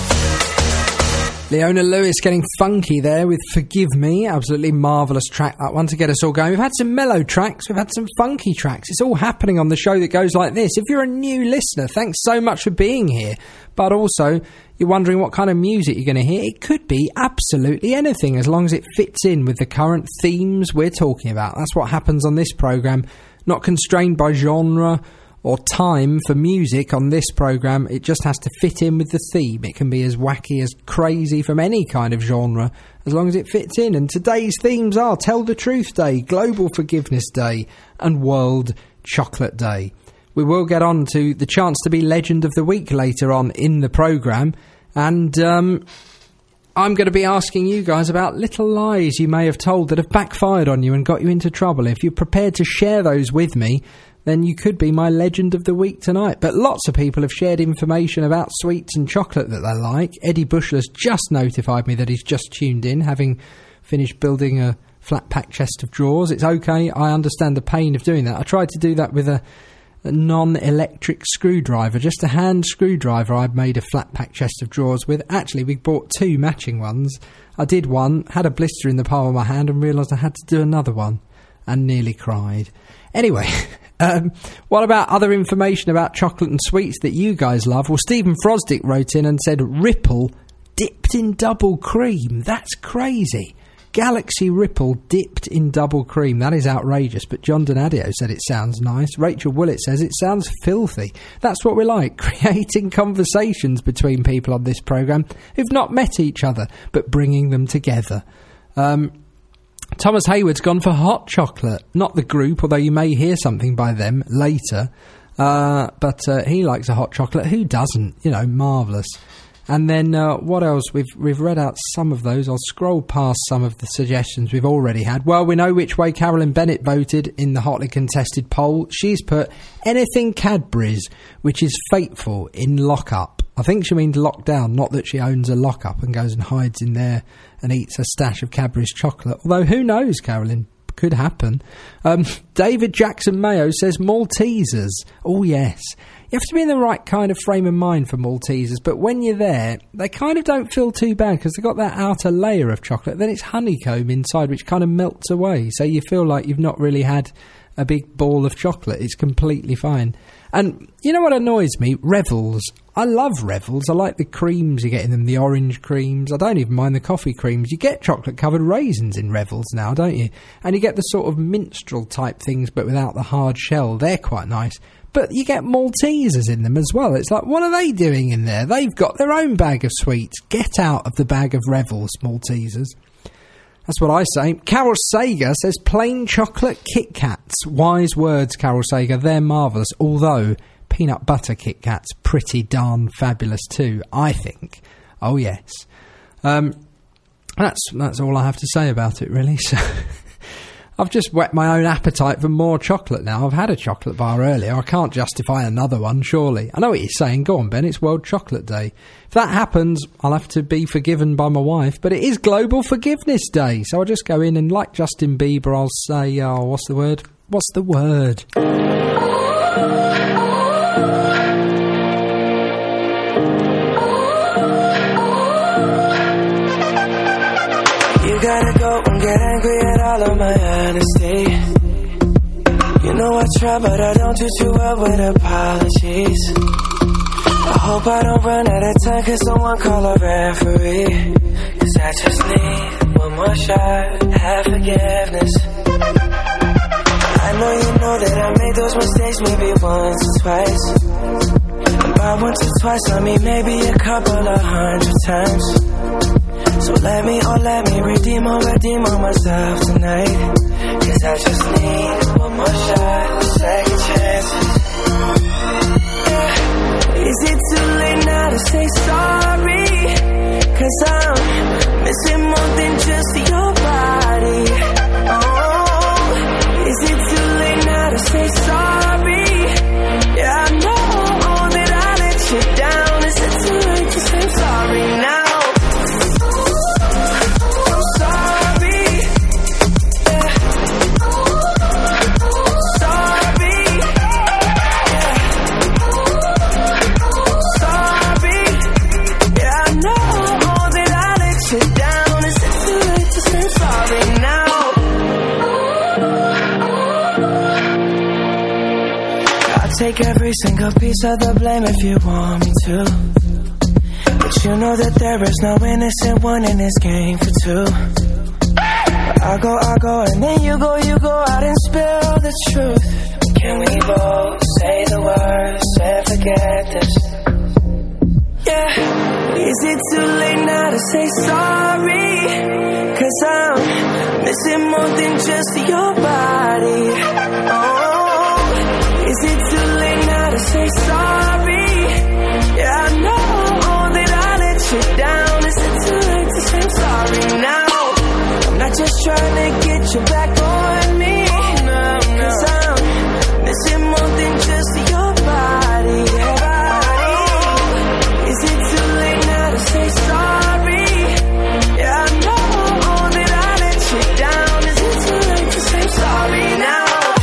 Leona Lewis getting funky there with Forgive Me. Absolutely marvellous track, that one, to get us all going. We've had some mellow tracks, we've had some funky tracks. It's all happening on the show that goes like this. If you're a new listener, thanks so much for being here. But also, you're wondering what kind of music you're going to hear. It could be absolutely anything, as long as it fits in with the current themes we're talking about. That's what happens on this programme. Not constrained by genre or time for music on this programme. It just has to fit in with the theme. It can be as wacky, as crazy from any kind of genre, as long as it fits in. And today's themes are Tell the Truth Day, Global Forgiveness Day, and World Chocolate Day. We will get on to the chance to be Legend of the Week later on in the programme. And um, I'm going to be asking you guys about little lies you may have told that have backfired on you and got you into trouble. If you're prepared to share those with me, then you could be my Legend of the Week tonight. But lots of people have shared information about sweets and chocolate that they like. Eddie Bushler's just notified me that he's just tuned in, having finished building a flat-pack chest of drawers. It's okay, I understand the pain of doing that. I tried to do that with a, a non-electric screwdriver, just a hand screwdriver I'd made a flat-pack chest of drawers with. Actually, we bought two matching ones. I did one, had a blister in the palm of my hand, and realised I had to do another one, and nearly cried. Anyway... Um, what about other information about chocolate and sweets that you guys love? Well, Stephen Frosdick wrote in and said Ripple dipped in double cream. That's crazy. Galaxy Ripple dipped in double cream. That is outrageous. But John Donadio said it sounds nice. Rachel Willett says it sounds filthy. That's what we like, creating conversations between people on this programme who've not met each other, but bringing them together. Um... Thomas Hayward's gone for hot chocolate, not the group, although you may hear something by them later. Uh, but uh, he likes a hot chocolate. Who doesn't? You know, marvellous. And then uh, what else? We've we've read out some of those. I'll scroll past some of the suggestions we've already had. Well, we know which way Carolyn Bennett voted in the hotly contested poll. She's put anything Cadbury's, which is fateful, in lockup. I think she means lockdown, not that she owns a lockup and goes and hides in there and eats a stash of Cadbury's chocolate. Although, who knows, Carolyn? Could happen. Um, David Jackson Mayo says Maltesers. Oh, yes. You have to be in the right kind of frame of mind for Maltesers, but when you're there, they kind of don't feel too bad because they've got that outer layer of chocolate. Then it's honeycomb inside, which kind of melts away. So you feel like you've not really had a big ball of chocolate. It's completely fine. And you know what annoys me? Revels. I love Revels. I like the creams you get in them, the orange creams. I don't even mind the coffee creams. You get chocolate-covered raisins in Revels now, don't you? And you get the sort of minstrel-type things, but without the hard shell. They're quite nice. But you get Maltesers in them as well. It's like, what are they doing in there? They've got their own bag of sweets. Get out of the bag of Revels, Maltesers. That's what I say. Carol Sager says plain chocolate Kit Kats. Wise words, Carol Sager. They're marvellous. Although peanut butter Kit Kats, pretty darn fabulous too, I think. Oh, yes. Um, that's that's all I have to say about it, really. So I've just whet my own appetite for more chocolate now. I've had a chocolate bar earlier. I can't justify another one, surely. I know what you're saying. Go on, Ben. It's World Chocolate Day. If that happens, I'll have to be forgiven by my wife. But it is Global Forgiveness Day. So I'll just go in and, like Justin Bieber, I'll say, oh, what's the word? What's the word? You gotta go and get angry at all of my honesty. You know I try, but I don't do too well with apologies. I hope I don't run out of time, cause someone call a referee. Cause I just need one more shot, have forgiveness. I know you know that I made those mistakes maybe once or twice. And by once or twice I mean maybe a couple of hundred times. So let me, oh let me redeem or redeem on myself tonight. Cause I just need one more shot, second chances. Yeah. Is it too late now to say sorry? Cause I'm missing more than just your body. Oh, is it too late now to say sorry? Yeah, I know that I let you down. Is it too late to say sorry now? Take every single piece of the blame if you want me to. But you know that there is no innocent one in this game for two. But I go, I go, and then you go, you go out and spill the truth. Can we both say the words and forget this? Yeah. Is it too late now to say sorry? Cause I'm missing more than just your body. Oh, is it too late now to say sorry? Yeah, I know that I let you down. Is it too late to say sorry now? I'm not just trying to get you back on me. Cause I'm missing more than just your body. Is it too late now to say sorry? Yeah, I know that I let you down. Is it too late to say sorry now?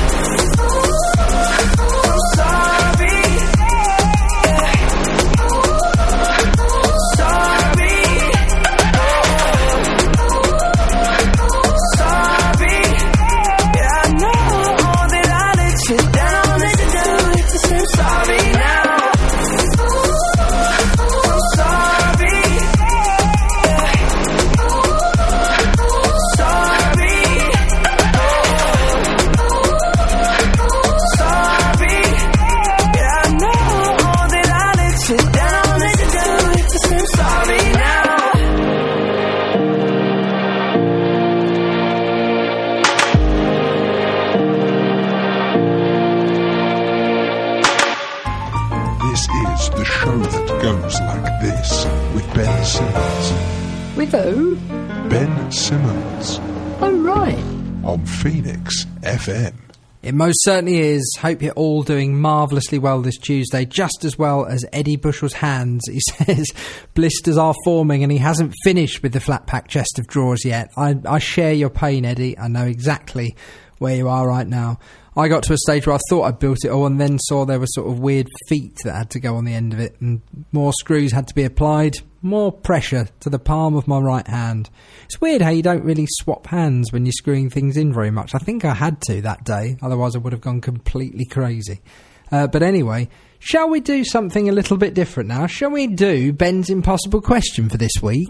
With who? Ben Simmons. Oh, right. On Phoenix F M. It most certainly is. Hope you're all doing marvellously well this Tuesday, just as well as Eddie Bushell's hands. He says blisters are forming and he hasn't finished with the flat pack chest of drawers yet. I, I share your pain, Eddie. I know exactly where you are right now. I got to a stage where I thought I'd built it all and then saw there were sort of weird feet that had to go on the end of it and more screws had to be applied. more pressure to the palm of my right hand. It's weird how you don't really swap hands when you're screwing things in very much. I think I had to that day, otherwise I would have gone completely crazy. Uh, but anyway, shall we do something a little bit different now? Shall we do Ben's Impossible Question for this week?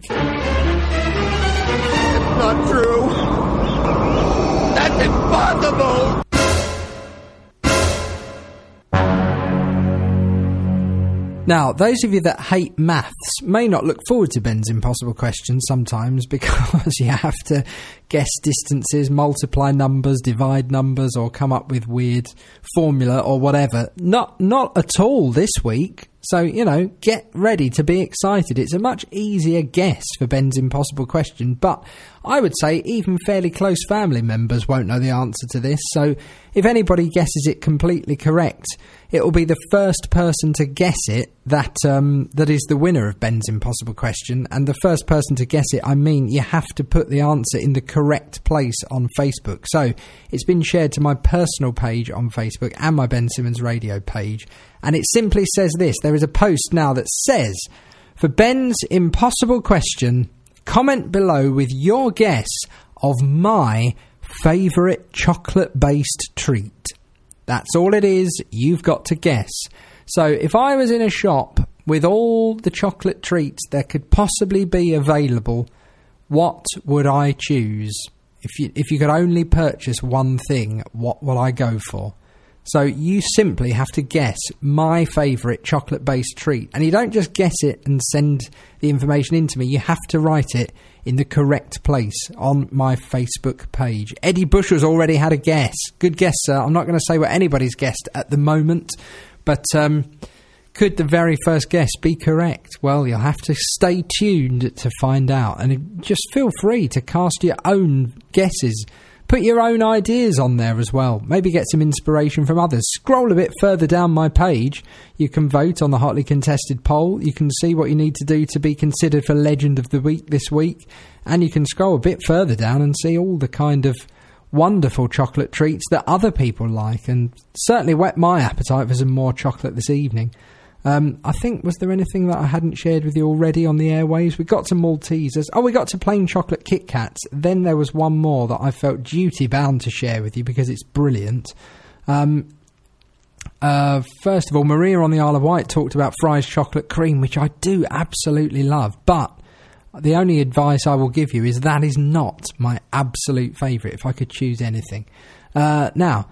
It's not true. That's impossible. Now, those of you that hate maths may not look forward to Ben's Impossible Question sometimes because you have to guess distances, multiply numbers, divide numbers, or come up with weird formula or whatever. Not, not at all this week. So, you know, get ready to be excited. It's a much easier guess for Ben's Impossible Question, but I would say even fairly close family members won't know the answer to this. So if anybody guesses it completely correct, it will be the first person to guess it that um, that is the winner of Ben's Impossible Question. And the first person to guess it, I mean, you have to put the answer in the correct place on Facebook. So it's been shared to my personal page on Facebook and my Ben Simmons Radio page. And it simply says this. There is a post now that says, for Ben's Impossible Question, comment below with your guess of my favourite chocolate-based treat. That's all it is. You've got to guess. So if I was in a shop with all the chocolate treats there could possibly be available, what would I choose? If you, if you could only purchase one thing, what will I go for? So you simply have to guess my favourite chocolate-based treat. And you don't just guess it and send the information in to me. You have to write it in the correct place on my Facebook page. Eddie Bush has already had a guess. Good guess, sir. I'm not going to say what anybody's guessed at the moment. But um, could the very first guess be correct? Well, you'll have to stay tuned to find out. And just feel free to cast your own guesses. Put your own ideas on there as well. Maybe get some inspiration from others. Scroll a bit further down my page. You can vote on the hotly contested poll. You can see what you need to do to be considered for Legend of the Week this week. And you can scroll a bit further down and see all the kind of wonderful chocolate treats that other people like. And certainly whet my appetite for some more chocolate this evening. Um, I think, was there anything that I hadn't shared with you already on the airwaves? We got to Maltesers. Oh, we got to plain chocolate Kit Kats. Then there was one more that I felt duty bound to share with you because it's brilliant. Um, uh, first of all, Maria on the Isle of Wight talked about Fry's chocolate cream, which I do absolutely love. But the only advice I will give you is that is not my absolute favourite if I could choose anything. Uh, now,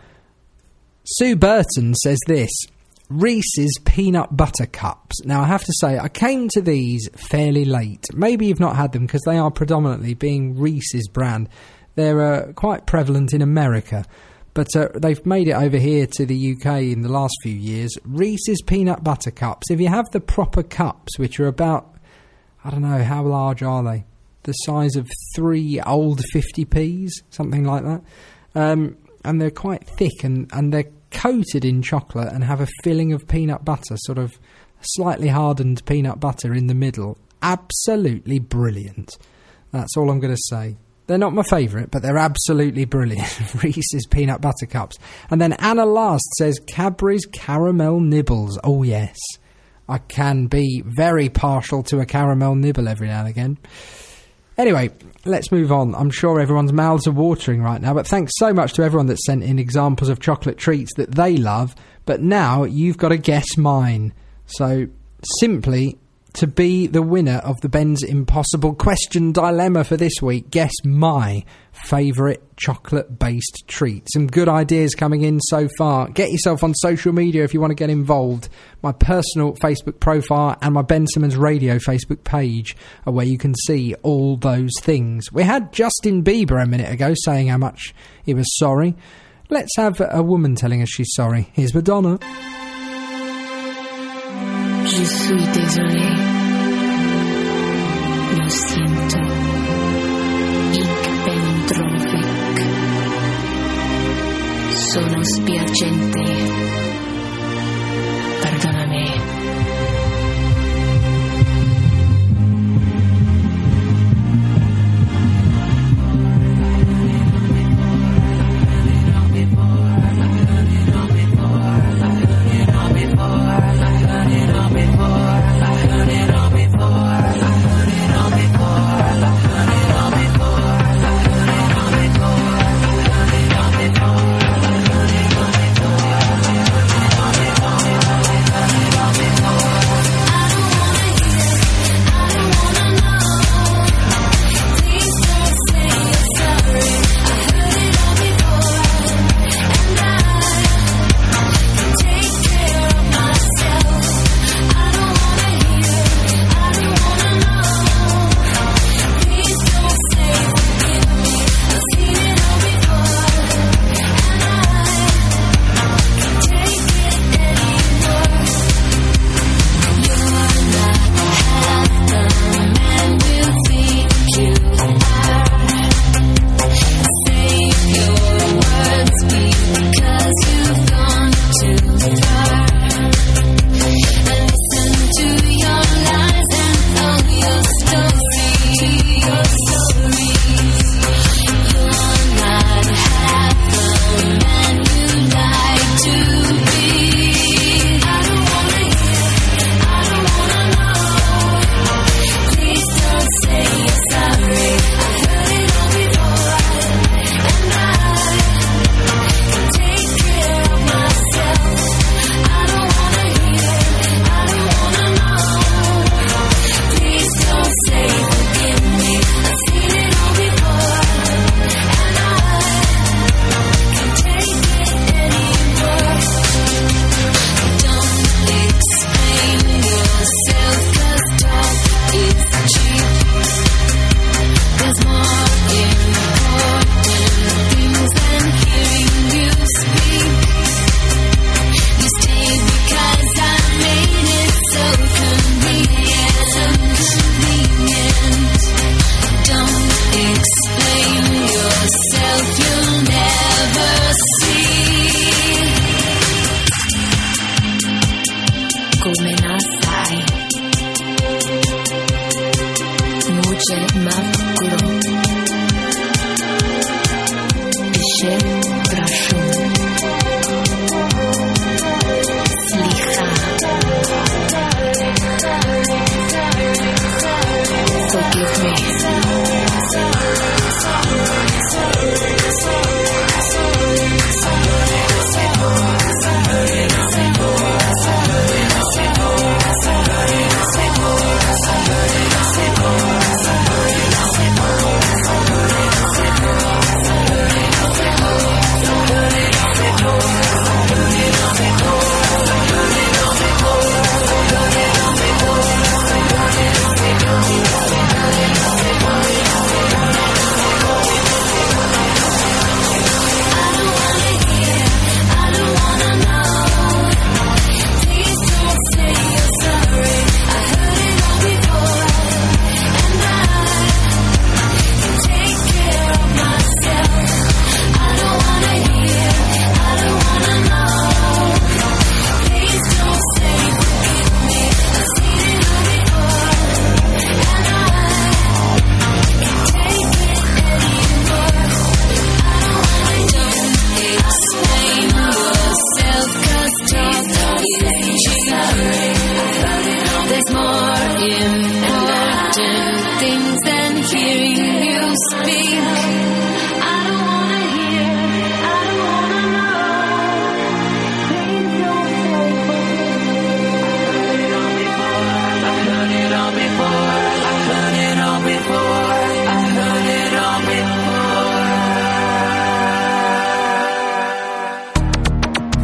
Sue Burton says this. Reese's Peanut Butter Cups. Now, I have to say, I came to these fairly late. Maybe you've not had them because they are predominantly, being Reese's brand, they're uh, quite prevalent in America. But uh, they've made it over here to the U K in the last few years. Reese's Peanut Butter Cups. If you have the proper cups, which are about, I don't know, how large are they? The size of three old fifty p's, something like that. Um, and they're quite thick and, and they're coated in chocolate and have a filling of peanut butter, sort of slightly hardened peanut butter in the middle. Absolutely brilliant. That's all I'm going to say. They're not my favourite, but they're absolutely brilliant. Reese's Peanut Butter Cups. And then Anna Last says Cadbury's Caramel Nibbles. Oh yes, I can be very partial to a caramel nibble every now and again. Anyway, let's move on. I'm sure everyone's mouths are watering right now, but thanks so much to everyone that sent in examples of chocolate treats that they love. But now you've got to guess mine. So simply, to be the winner of the Ben's Impossible Question dilemma for this week, guess my favourite chocolate-based treat. Some good ideas coming in so far. Get yourself on social media if you want to get involved. My personal Facebook profile and my Ben Simmons Radio Facebook page are where you can see all those things. We had Justin Bieber a minute ago saying how much he was sorry. Let's have a woman telling us she's sorry. Here's Madonna. Je suis désolé. Lo siento. Ik ben droevig. Sono spiacente. Perdonami. Before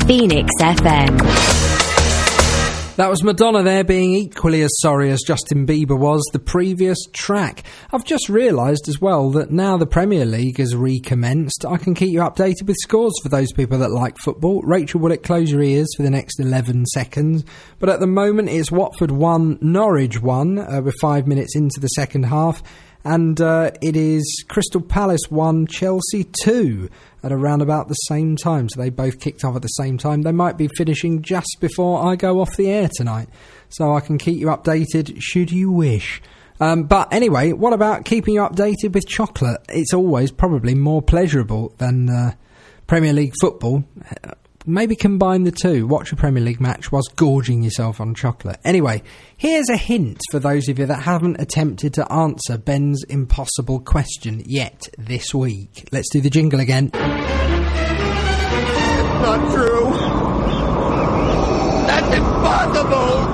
Phoenix F M. That was Madonna there, being equally as sorry as Justin Bieber was the previous track. I've just realised as well that now the Premier League has recommenced, I can keep you updated with scores for those people that like football. Rachel Willett, close your ears for the next eleven seconds. But at the moment it's Watford one, Norwich one, uh, we're five minutes into the second half. And uh, it is Crystal Palace one, Chelsea two at around about the same time. So they both kicked off at the same time. They might be finishing just before I go off the air tonight. So I can keep you updated should you wish. Um, but anyway, what about keeping you updated with chocolate? It's always probably more pleasurable than uh, Premier League football. Maybe combine the two. Watch a Premier League match whilst gorging yourself on chocolate. Anyway, here's a hint for those of you that haven't attempted to answer Ben's impossible question yet this week. Let's do the jingle again. Not true. That's impossible.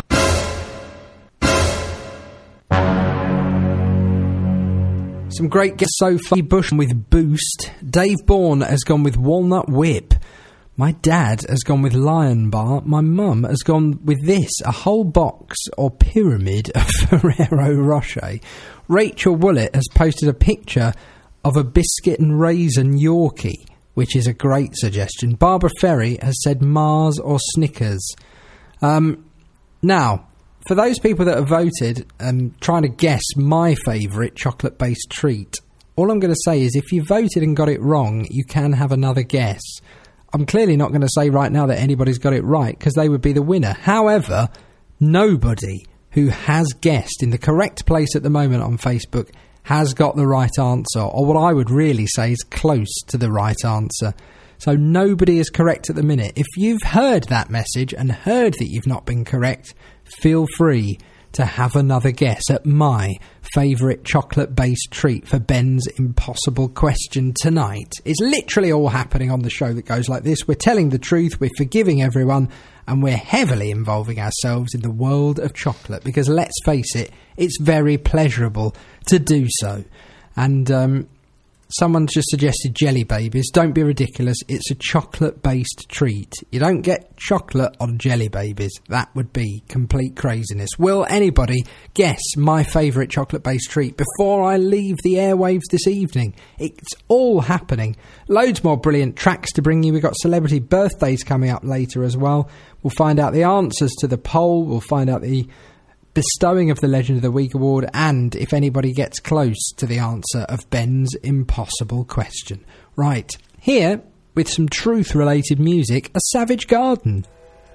Some great guests so far. Bush with Boost. Dave Bourne has gone with Walnut Whip. My dad has gone with Lion Bar. My mum has gone with this, a whole box or pyramid of Ferrero Rocher. Rachel Willett has posted a picture of a biscuit and raisin Yorkie, which is a great suggestion. Barbara Ferry has said Mars or Snickers. Um, now, for those people that have voted and trying to guess my favourite chocolate-based treat, all I'm going to say is if you voted and got it wrong, you can have another guess. I'm clearly not going to say right now that anybody's got it right because they would be the winner. However, nobody who has guessed in the correct place at the moment on Facebook has got the right answer, or what I would really say is close to the right answer. So nobody is correct at the minute. If you've heard that message and heard that you've not been correct, feel free to have another guess at my favourite chocolate-based treat for Ben's impossible question tonight. It's literally all happening on the show that goes like this. We're telling the truth, we're forgiving everyone, and we're heavily involving ourselves in the world of chocolate because, let's face it, it's very pleasurable to do so. And um, someone just suggested Jelly Babies. Don't be ridiculous. It's a chocolate-based treat. You don't get chocolate on Jelly Babies. That would be complete craziness. Will anybody guess my favourite chocolate-based treat before I leave the airwaves this evening? It's all happening. Loads more brilliant tracks to bring you. We've got celebrity birthdays coming up later as well. We'll find out the answers to the poll. We'll find out the bestowing of the Legend of the Week award, and if anybody gets close to the answer of Ben's impossible question. Right, here, with some truth-related music, a Savage Garden.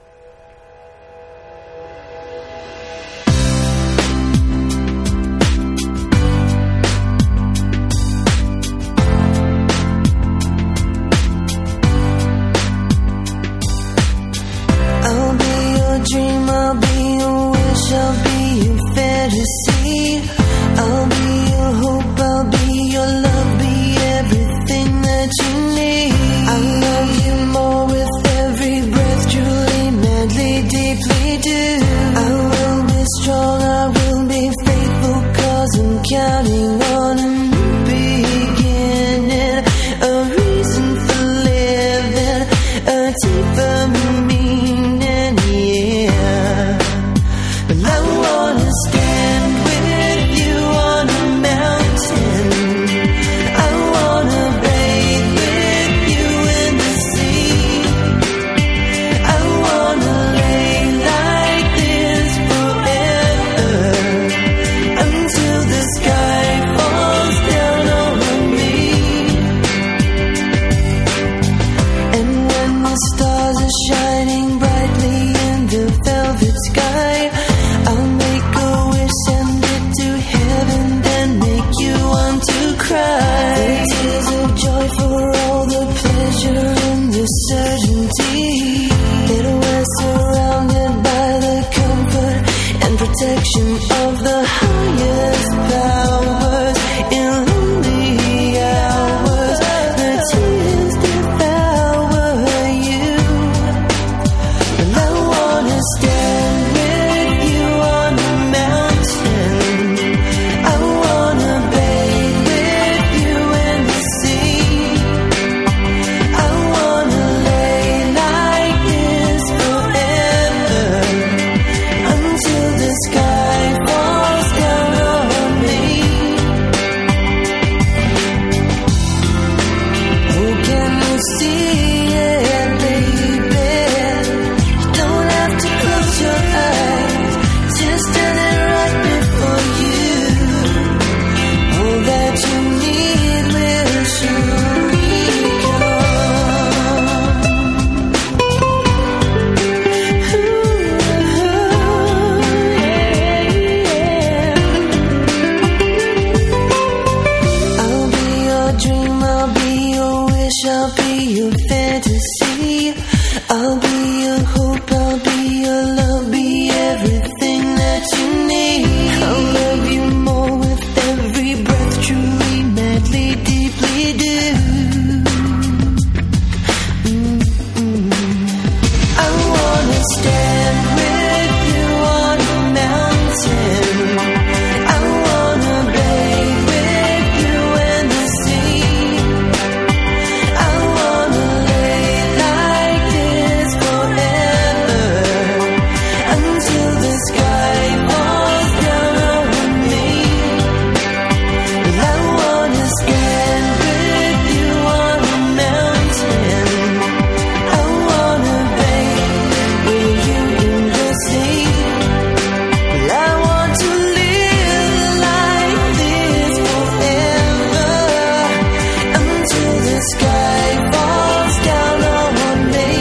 I'll be your dream, I'll be your wish, I'll be fantasy. I'll be your hope, I'll be your love, be everything that you need. I love you more with every breath, true dream, I'll be your wish, I'll be your fantasy. I'll be your hope, I'll be your love, be everything that you need. I'll love you more with every breath, truly, madly, deeply do. Mm-mm. I wanna stand with you on a mountain. I wanna bathe with you in the sea. I wanna lay like this forever until the sky falls down on me. I wanna stand with you on a mountain. I wanna bathe with you in the sea. I want to live like this forever until the sky falls down on me.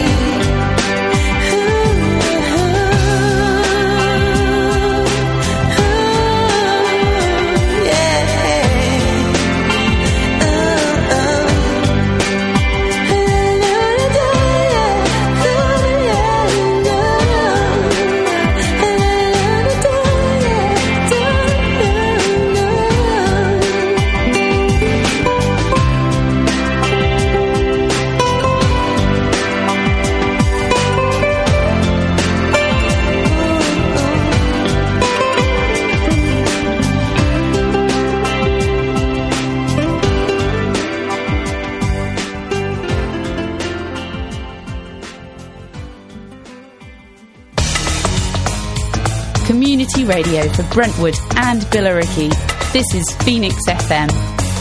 Community radio for Brentwood and Billericay. This is Phoenix F M.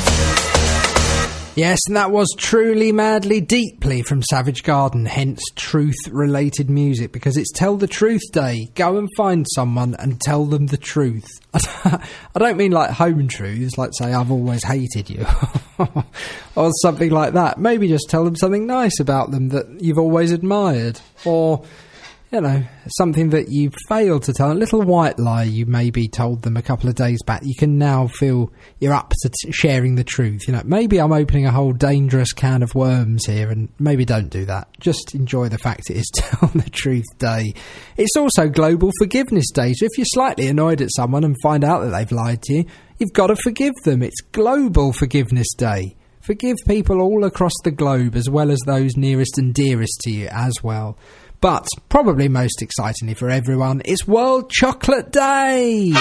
Yes, and that was Truly, Madly, Deeply from Savage Garden, hence truth-related music, because it's Tell the Truth Day. Go and find someone and tell them the truth. I don't mean like home truths, like say, I've always hated you, or something like that. Maybe just tell them something nice about them that you've always admired, or, you know, something that you failed to tell, a little white lie you maybe told them a couple of days back. You can now feel you're up to t- sharing the truth. You know, maybe I'm opening a whole dangerous can of worms here, and maybe don't do that. Just enjoy the fact it is Tell the Truth Day. It's also Global Forgiveness Day, so if you're slightly annoyed at someone and find out that they've lied to you, you've got to forgive them. It's Global Forgiveness Day. Forgive people all across the globe, as well as those nearest and dearest to you as well. But probably most excitingly for everyone, it's World Chocolate Day!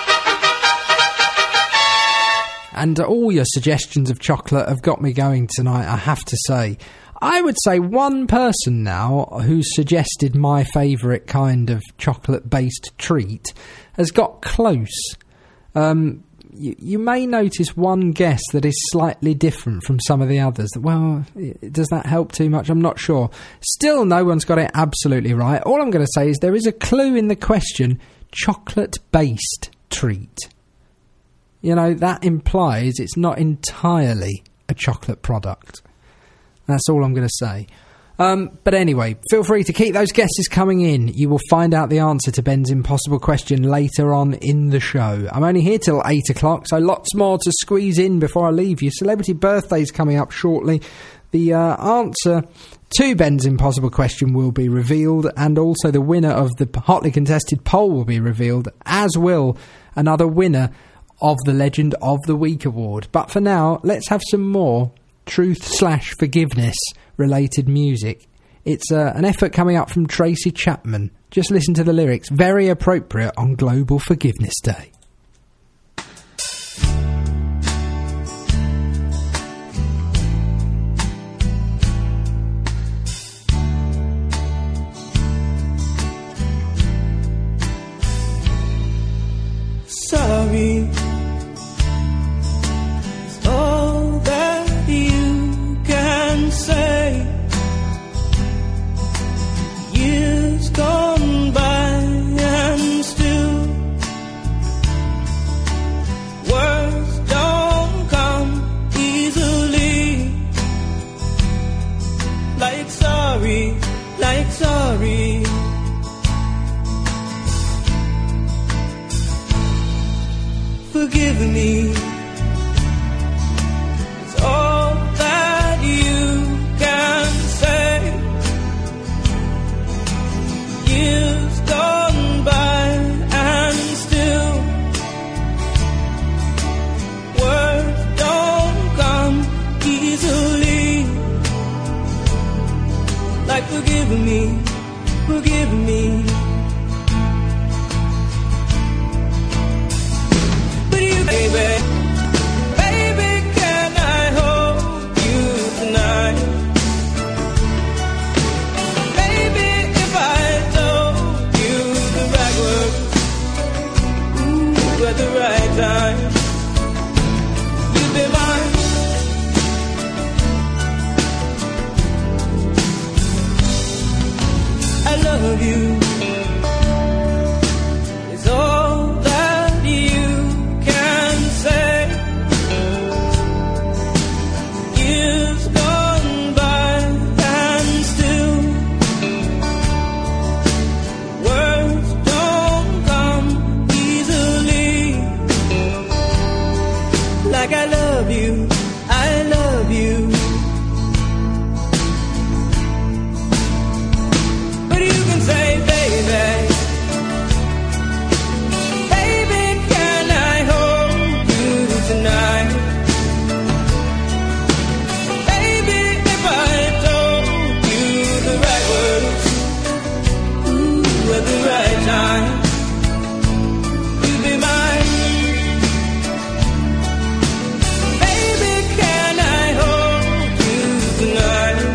And all your suggestions of chocolate have got me going tonight, I have to say. I would say one person now who's suggested my favourite kind of chocolate-based treat has got close. Um... You, you may notice one guess that is slightly different from some of the others. Well, does that help too much? I'm not sure. Still, no one's got it absolutely right. All I'm going to say is there is a clue in the question, chocolate-based treat. You know, that implies it's not entirely a chocolate product. That's all I'm going to say. Um, but anyway, feel free to keep those guesses coming in. You will find out the answer to Ben's impossible question later on in the show. I'm only here till eight o'clock, so lots more to squeeze in before I leave you. Celebrity birthdays coming up shortly. The uh, answer to Ben's impossible question will be revealed, and also the winner of the hotly contested poll will be revealed, as will another winner of the Legend of the Week award. But for now, let's have some more truth slash forgiveness related music. It's uh, an effort coming up from Tracy Chapman. Just listen to the lyrics. Very appropriate on Global Forgiveness Day. Sorry, it's all that you can say. Years gone by and still words don't come easily. Like sorry, like sorry. Forgive me. It's all me, forgive me. But you, baby, baby, can I hold you tonight? Baby, if I told you the right words, ooh, at the right time, you'd be mine. I love you. It's all that you can say. Years gone by and still words don't come easily. Like I love you, I love you. Say, baby, baby, can I hold you tonight? Baby, if I told you the right words, ooh, at the right time, you'd be mine. Baby, can I hold you tonight?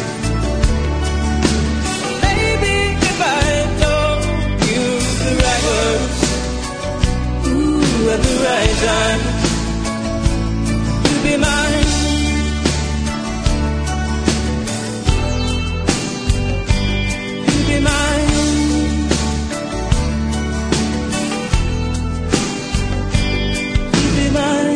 At the right time, you'll be mine. You'll be mine. You'll be mine.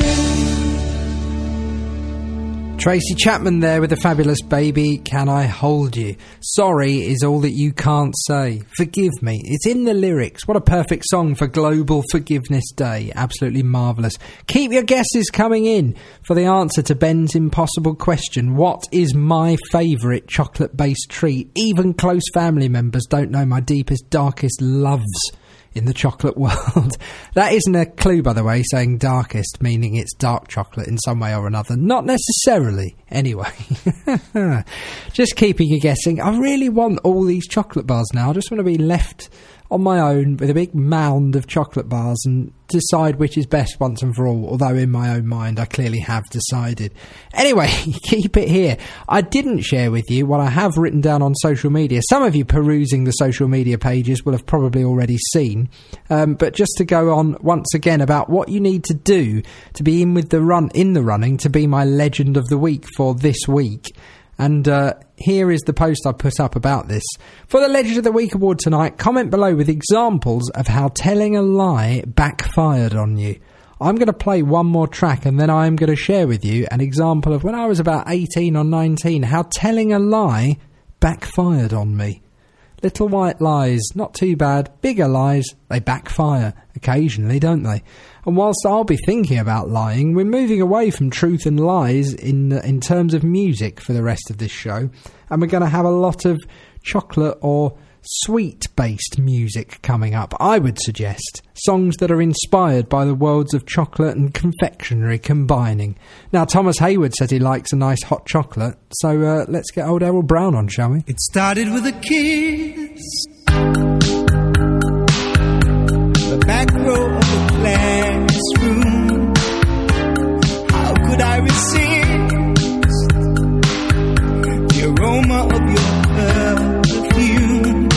Tracy Chapman there with the fabulous Baby, Can I Hold You? Sorry is all that you can't say. Forgive me. It's in the lyrics. What a perfect song for Global Forgiveness Day. Absolutely marvellous. Keep your guesses coming in for the answer to Ben's impossible question. What is my favourite chocolate-based treat? Even close family members don't know my deepest, darkest loves in the chocolate world. That isn't a clue, by the way, saying darkest, meaning it's dark chocolate in some way or another. Not necessarily, anyway. Just keeping you guessing. I really want all these chocolate bars now. I just want to be left on my own with a big mound of chocolate bars and decide which is best once and for all, although in my own mind I clearly have decided. Anyway, keep it here. I didn't share with you what I have written down on social media. Some of you perusing the social media pages will have probably already seen, um, but just to go on once again about what you need to do to be in with the run in the running to be my Legend of the Week for this week. And uh, here is the post I put up about this. For the Legend of the Week award tonight, comment below with examples of how telling a lie backfired on you. I'm going to play one more track and then I'm going to share with you an example of when I was about eighteen or nineteen, how telling a lie backfired on me. Little white lies, not too bad. Bigger lies, they backfire occasionally, don't they? And whilst I'll be thinking about lying, we're moving away from truth and lies in in terms of music for the rest of this show. And we're going to have a lot of chocolate or sweet-based music coming up, I would suggest. Songs that are inspired by the worlds of chocolate and confectionery combining. Now, Thomas Hayward said he likes a nice hot chocolate, so uh, let's get old Errol Brown on, shall we? It started with a kiss. The back row of the classroom. How could I resist the aroma of your perfume?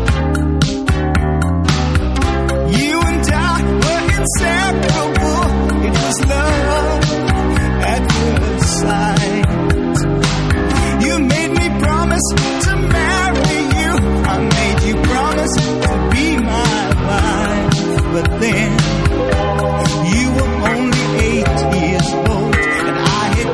You and I were inseparable. It was love at first sight. You made me promise to marry you. I made you promise to be my wife. But then you were only eight years old, and I had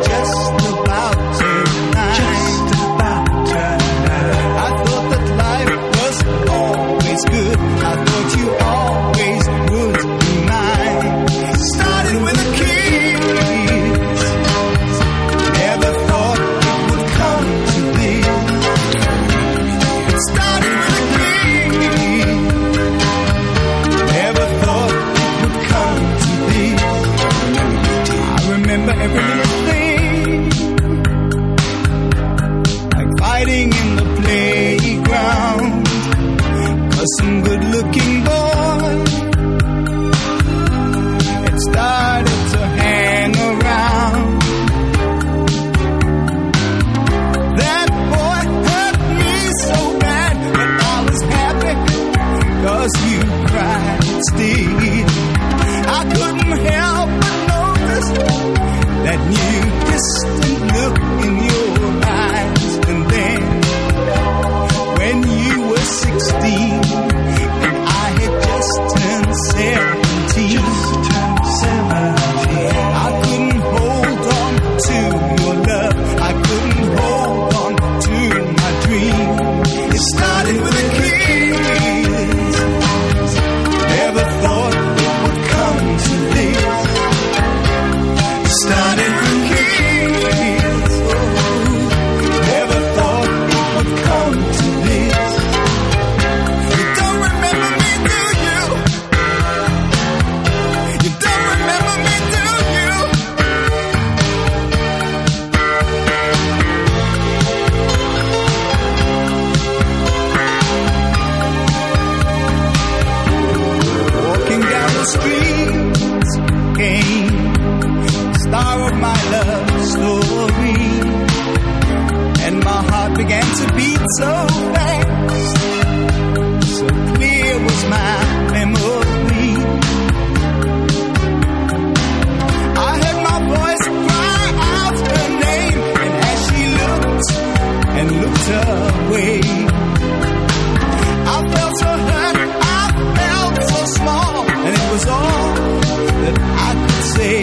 memory, and my heart began to beat so fast. So clear was my memory. I heard my voice cry out her name, and as she looked and looked away, I felt so hurt, I felt so small, and it was all that I could say.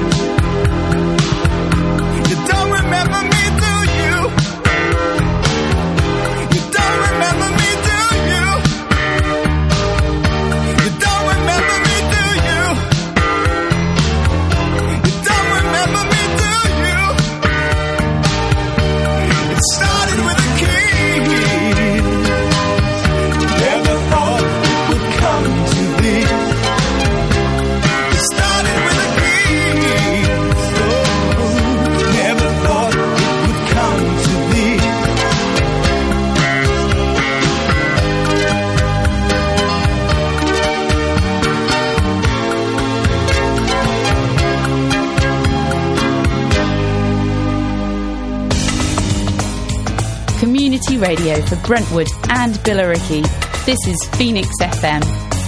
You don't remember me, do you? You don't remember me, do you? You don't remember me, do you? You don't remember me, do you? It started with a kiss. Never thought it would come to this. It started with a kiss. Oh, never thought it would come to this. Community radio for Brentwood and Billericay. This is Phoenix F M.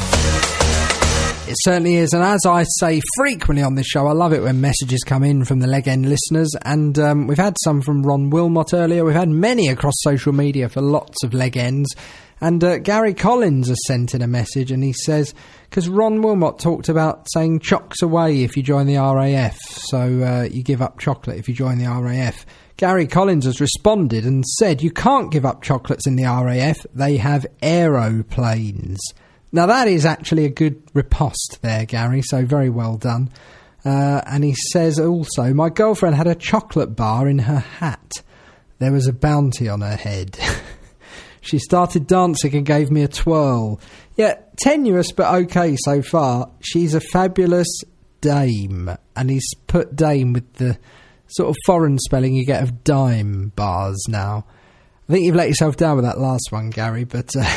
It certainly is, and as I say frequently on this show, I love it when messages come in from the Leg End listeners, and um, we've had some from Ron Wilmot earlier. We've had many across social media for lots of Leg Ends, and uh, Gary Collins has sent in a message, and he says, because Ron Wilmot talked about saying chocks away if you join the R A F, so uh, you give up chocolate if you join the R A F. Gary Collins has responded and said, you can't give up chocolates in the R A F, they have aeroplanes. Now that is actually a good riposte there, Gary, so very well done. Uh, and he says also, my girlfriend had a chocolate bar in her hat. There was a bounty on her head. She started dancing and gave me a twirl. Yeah, tenuous but okay so far. She's a fabulous dame. And he's put dame with the sort of foreign spelling you get of dime bars now. I think you've let yourself down with that last one, Gary, but uh,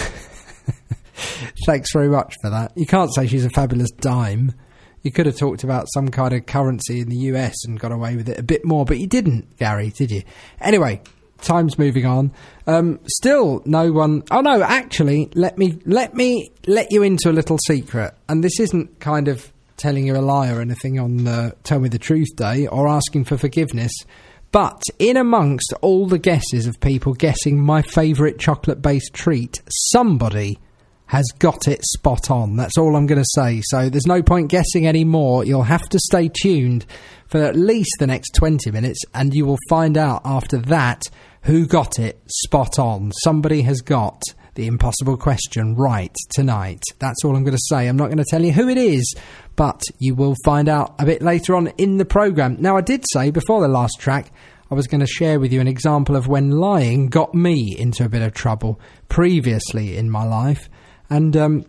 thanks very much for that. You can't say she's a fabulous dime. You could have talked about some kind of currency in the U S and got away with it a bit more, but you didn't, Gary, did you? Anyway, time's moving on. Um, still no one... Oh, no, actually, let me let me let you into a little secret. And this isn't kind of telling you a lie or anything on uh, Tell Me the Truth Day or asking for forgiveness. But in amongst all the guesses of people guessing my favourite chocolate-based treat, somebody has got it spot on. That's all I'm going to say. So there's no point guessing anymore. You'll have to stay tuned for at least the next twenty minutes, and you will find out after that who got it spot on. Somebody has got the impossible question right tonight. That's all I'm going to say. I'm not going to tell you who it is, but you will find out a bit later on in the programme. Now, I did say before the last track I was going to share with you an example of when lying got me into a bit of trouble previously in my life. And um,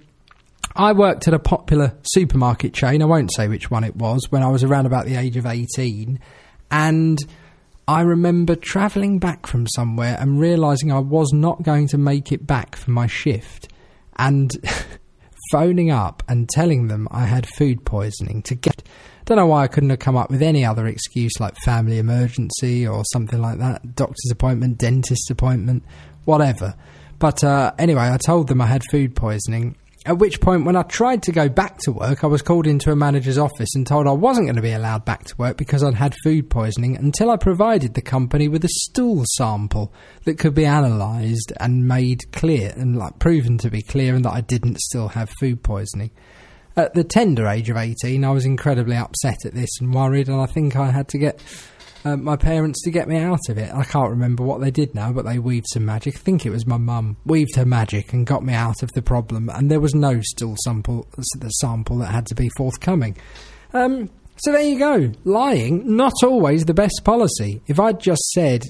I worked at a popular supermarket chain, I won't say which one it was, when I was around about the age of eighteen. And I remember travelling back from somewhere and realising I was not going to make it back for my shift. And phoning up and telling them I had food poisoning to get... Don't know why I couldn't have come up with any other excuse like family emergency or something like that. Doctor's appointment, dentist appointment, whatever. But uh, anyway, I told them I had food poisoning. At which point, when I tried to go back to work, I was called into a manager's office and told I wasn't going to be allowed back to work because I'd had food poisoning until I provided the company with a stool sample that could be analysed and made clear and like proven to be clear and that I didn't still have food poisoning. At the tender age of eighteen, I was incredibly upset at this and worried, and I think I had to get uh, my parents to get me out of it. I can't remember what they did now, but they weaved some magic. I think it was my mum weaved her magic and got me out of the problem, and there was no stool sample, the sample that had to be forthcoming. Um, so there you go. Lying, not always the best policy. If I'd just said,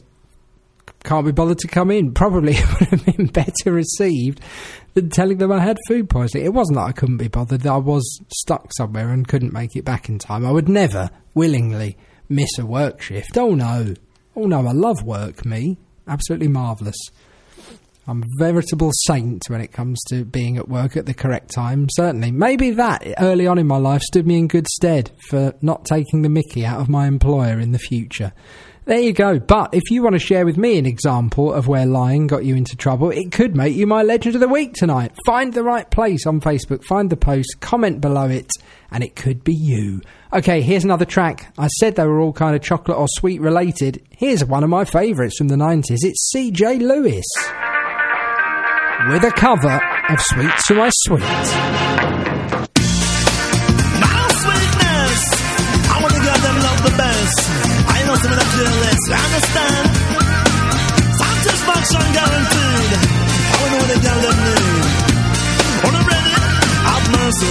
can't be bothered to come in, probably it would have been better received than telling them I had food poisoning. It wasn't that I couldn't be bothered. I was stuck somewhere and couldn't make it back in time. I would never willingly miss a work shift. Oh no. Oh no, I love work, me. Absolutely marvellous. I'm a veritable saint when it comes to being at work at the correct time, certainly. Maybe that, early on in my life, stood me in good stead for not taking the mickey out of my employer in the future. There you go. But if you want to share with me an example of where lying got you into trouble, it could make you my Legend of the Week tonight. Find the right place on Facebook, find the post, comment below it, and it could be you. Okay, here's another track. I said they were all kind of chocolate or sweet related. Here's one of my favourites from the nineties. It's C J Lewis with a cover of Sweet to My Sweet. My sweetness, I want to give them love the best. I know some of that fearless, you understand? Satisfaction guaranteed. I want to know what the girl them need. On the ready, have mercy.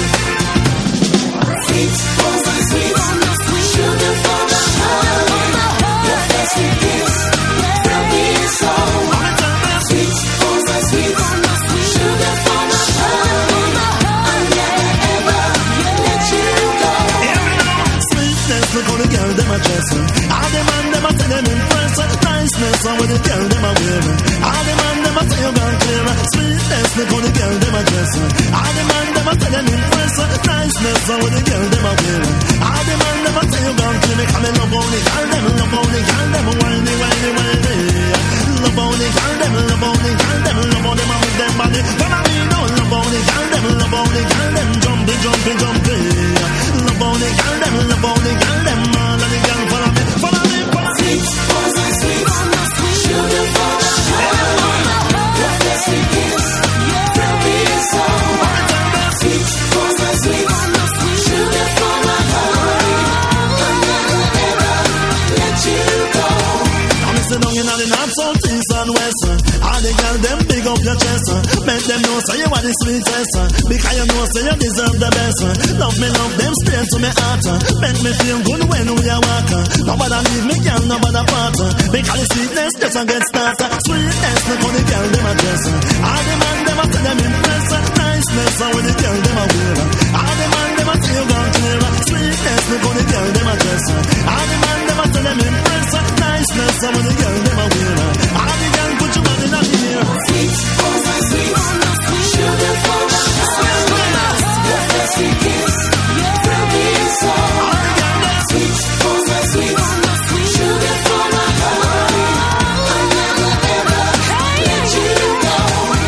Sweet, oh my sweet, sugar for my heart. Your face is kiss, will be so. Sweet, oh my sweet, sugar for my heart. I'll never ever let you go. Sweetness, look how the girl them a dressing. All the man them a tell them impress. Niceness, how the girl them a wearing. All the man them a tell you gone clear. Sweetness, look how the girl them a dressing. All the man them a tell them impress. Niceness, how the girl them a wearing. All the man them a tell you gone clear. Come and love on the girl them, love on the girl them, whiny, whiny, whiny. Love on the girl them, love on the girl them, love on them and with them body. Follow me now, love on the girl them, love on the girl them, jumping, jumping, jumping. Love on the girl them, love on the girl them, all of the girl follow me, follow me, follow me. Sweet, oh my sweet, sugar for my heart. Your face is kiss, will be so. Sweet, oh my sweet, sugar for my heart. I'll never ever let you go. I'm sitting down in all the north, south, east and west. All the girls them big up your chest. Make them know say you are the sweetest. Because you know say you deserve the best. Love me, love them straight to me heart. Make me feel good when we are walking. Nobody leave me, girl, nobody part. Because the sweetness just a get started. Sweetness, look how the girl them a dress. All the man them a tell them impress. Niceness, how the girl them a wear. All the man them a tell you gone clear. Sweetness, look how the girl them a dress. All the man them a tell them impress. Niceness, how the girl them a wear. All the girl put your money in the ear. Sweet, oh my sweet, sugar for my heart. Your face is kiss, will be so. Sweet, oh my sweet, sugar for my heart. I'll never ever let you go.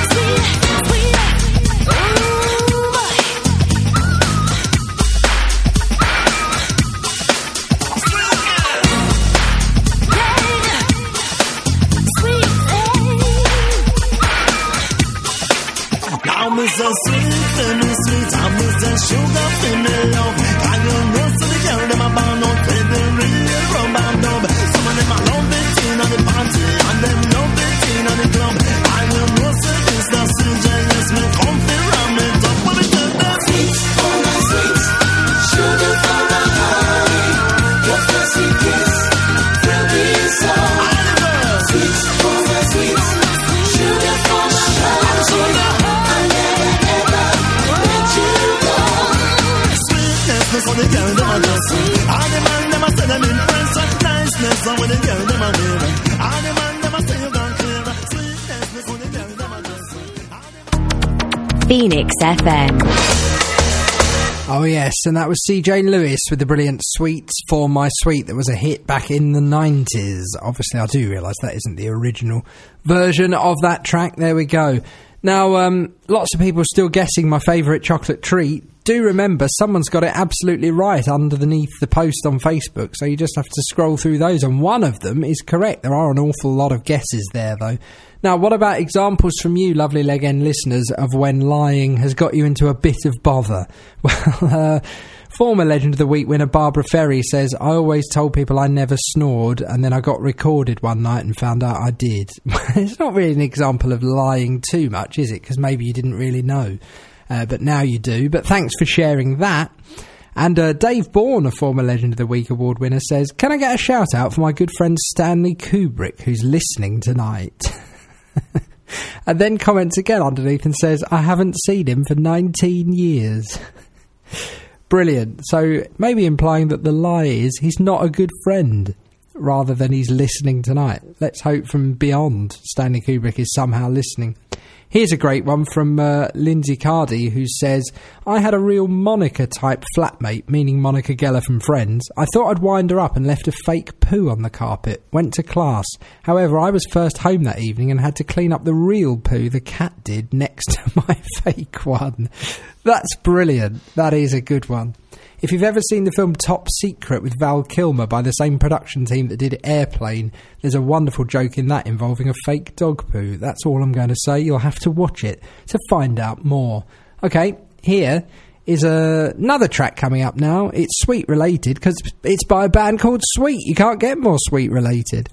I'm so sweet, feeling sweet. I'm so sugar, feeling love. I don't know so the girl them a bound out with the real rum and dub. Some of them a love it in on the party, and them love it in on the club. I don't know so this the C J Lewis me come fi ram it up when we get that Sweet, oh my sweet, sugar for my heart. Your face is kiss, will be so. Sweet, oh my sweet, sugar for my heart. For the girl them a dress. All the man them a say them impress. Niceness and when the girl them a wear. All the man them a say you gone clear. Sweetness for the girl them a dress. Phoenix F M. Oh yes, and that was C J Lewis with the brilliant Sweet for My Sweet that was a hit back in the nineties. Obviously I do realise that isn't the original version of that track. There we go. Now, um, lots of people still guessing my favourite chocolate treat. Do remember, someone's got it absolutely right underneath the post on Facebook, so you just have to scroll through those, and one of them is correct. There are an awful lot of guesses there, though. Now, what about examples from you, lovely leg end listeners, of when lying has got you into a bit of bother? Well, uh, former Legend of the Week winner Barbara Ferry says, I always told people I never snored, and then I got recorded one night and found out I did. It's not really an example of lying too much, is it? Because maybe you didn't really know. Uh, but now you do. But thanks for sharing that. And uh, Dave Bourne, a former Legend of the Week award winner, says, can I get a shout out for my good friend Stanley Kubrick, who's listening tonight? And then comments again underneath and says, I haven't seen him for nineteen years. Brilliant. So maybe implying that the lie is he's not a good friend, rather than he's listening tonight. Let's hope from beyond Stanley Kubrick is somehow listening. Here's a great one from uh, Lindsay Cardy, who says, I had a real Monica-type flatmate, meaning Monica Geller from Friends. I thought I'd wind her up and left a fake poo on the carpet. Went to class. However, I was first home that evening and had to clean up the real poo the cat did next to my fake one. That's brilliant. That is a good one. If you've ever seen the film Top Secret with Val Kilmer by the same production team that did Airplane, there's a wonderful joke in that involving a fake dog poo. That's all I'm going to say. You'll have to watch it to find out more. Okay, here is a, another track coming up now. It's Sweet related because it's by a band called Sweet. You can't get more Sweet related.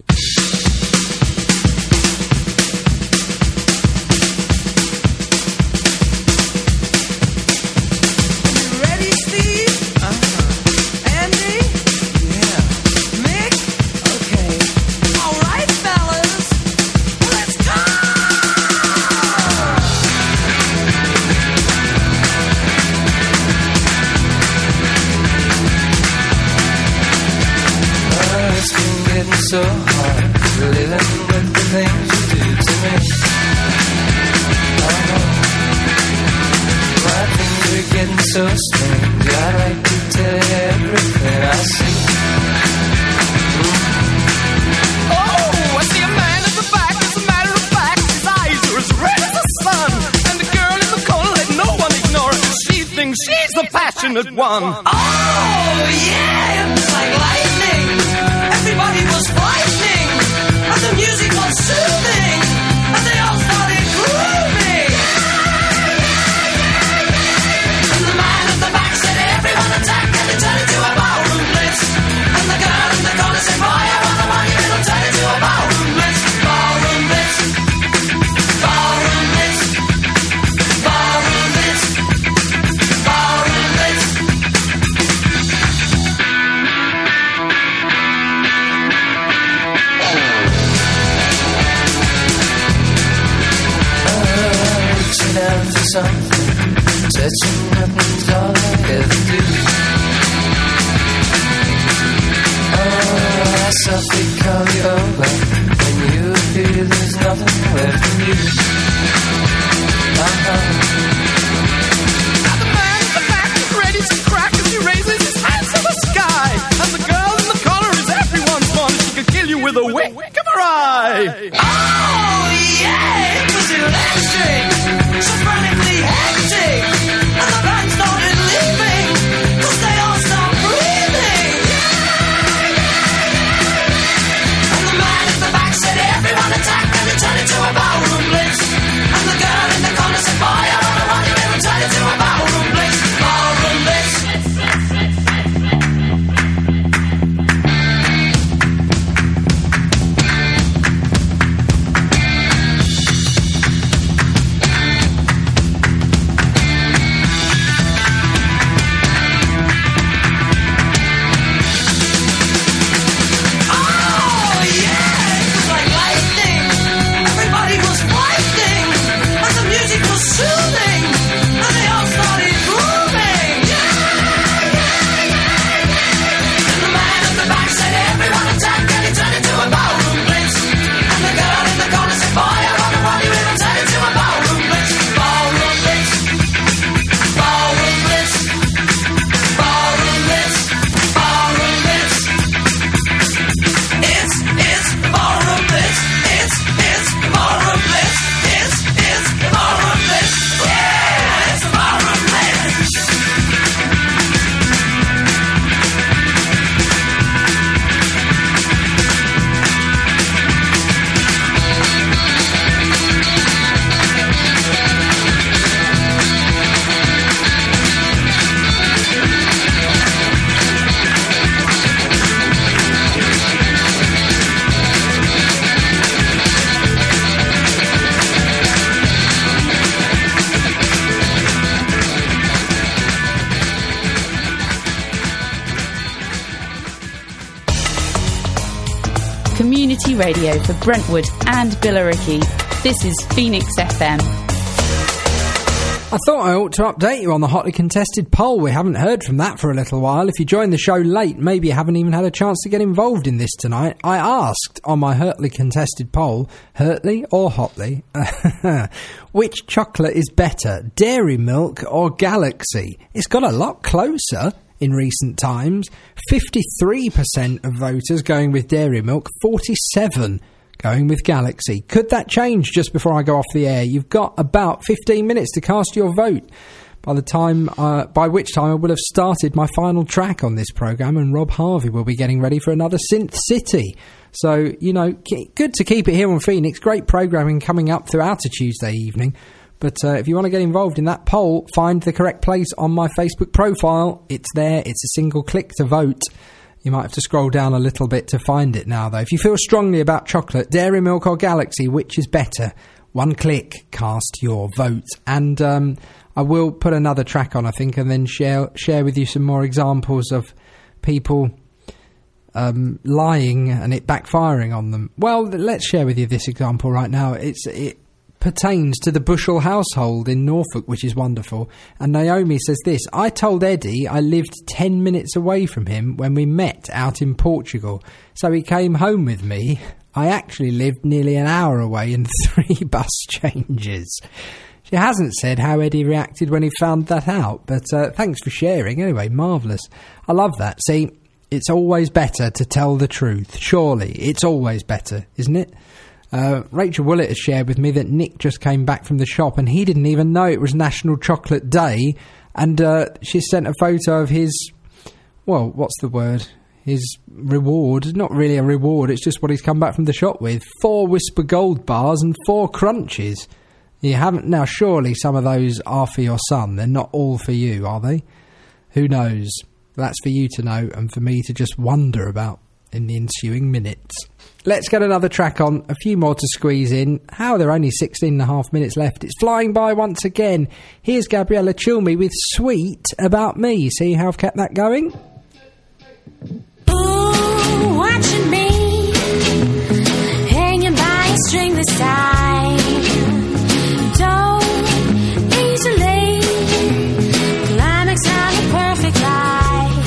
So hard living with the things you do to me. I know my things are getting so strange. I'd like to tell you everything I see. Mm. Oh, I see a man at the back. As a matter of fact, his eyes are as red as the sun. And the girl in the corner, let no one ignore her. She thinks she's the passionate one. Oh, yeah, it was like lightning. Everybody was frightening, and the music was soothing, and they all started grooving. And the man at the back said, everyone attack, and it turned into a ballroom blitz. And the girl in the corner said, boy, I wanna want you, it'll turn into a ballroom blitz. Ballroom blitz. Ballroom blitz. Ballroom blitz. Ballroom blitz. Down for something, touching nothing's all I ever do. Oh, I softly call you over when you feel there's nothing left in you. Uh-huh. Now the man at the back is ready to crack as he raises his hands to the sky. And the girl in the collar is everyone's one. She could kill you with a wink of her eye. Oh, yeah, it was electric. So frantically hectic, and the band started leaving, cause they all stopped breathing. And the man at the back said, everyone attack, and it turned into a ballroom blitz. And the girl in the corner said, boy, I don't know what you will turn into a ballroom blitz. Ballroom blitz. Community radio for Brentwood and Billericay. This is Phoenix F M. I thought I ought to update you on the hotly contested poll. We haven't heard from that for a little while. If you joined the show late, maybe you haven't even had a chance to get involved in this tonight. I asked on my hotly contested poll, hotly or hotly, which chocolate is better, Dairy Milk or Galaxy? It's got a lot closer in recent times. fifty-three percent of voters going with Dairy Milk, forty-seven going with Galaxy. Could that change just before I go off the air? You've got about fifteen minutes to cast your vote. By the time, uh, by which time I will have started my final track on this programme, and Rob Harvey will be getting ready for another Synth City. So, you know, good to keep it here on Phoenix. Great programming coming up throughout a Tuesday evening. But uh, if you want to get involved in that poll, find the correct place on my Facebook profile. It's there. It's a single click to vote. You might have to scroll down a little bit to find it now, though. If you feel strongly about chocolate, Dairy Milk or Galaxy, which is better? One click, cast your vote. And um, I will put another track on, I think, and then share share with you some more examples of people um, lying and it backfiring on them. Well, let's share with you this example right now. It's it pertains to the Bushell household in Norfolk, which is wonderful. And Naomi says this: I told Eddie I lived ten minutes away from him when we met out in Portugal, so he came home with me. I actually lived nearly an hour away and three bus changes. She hasn't said how Eddie reacted when he found that out, but uh, thanks for sharing anyway. Marvellous. I love that. See, it's always better to tell the truth. Surely it's always better, isn't it? Uh, Rachel Willett has shared with me that Nick just came back from the shop and he didn't even know it was National Chocolate Day, and uh, she sent a photo of his, well, what's the word? His reward. Not really a reward, it's just what he's come back from the shop with. Four Whisper Gold bars and four crunches. You haven't, now surely some of those are for your son. They're not all for you, are they? Who knows? That's for you to know and for me to just wonder about in the ensuing minutes. Let's get another track on, a few more to squeeze in. How are there only sixteen and a half minutes left? It's flying by once again. Here's Gabriella Chilmi with Sweet About Me. See how I've kept that going? Ooh, watching me hanging by a string this side. Don't easily climax on a perfect life.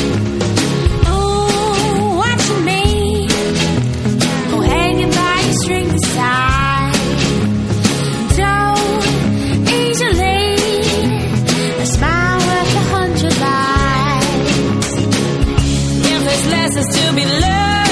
Ooh, watching me oh, hanging by a string this side. Don't easily a smile worth a hundred lives. If there's lessons to be learned,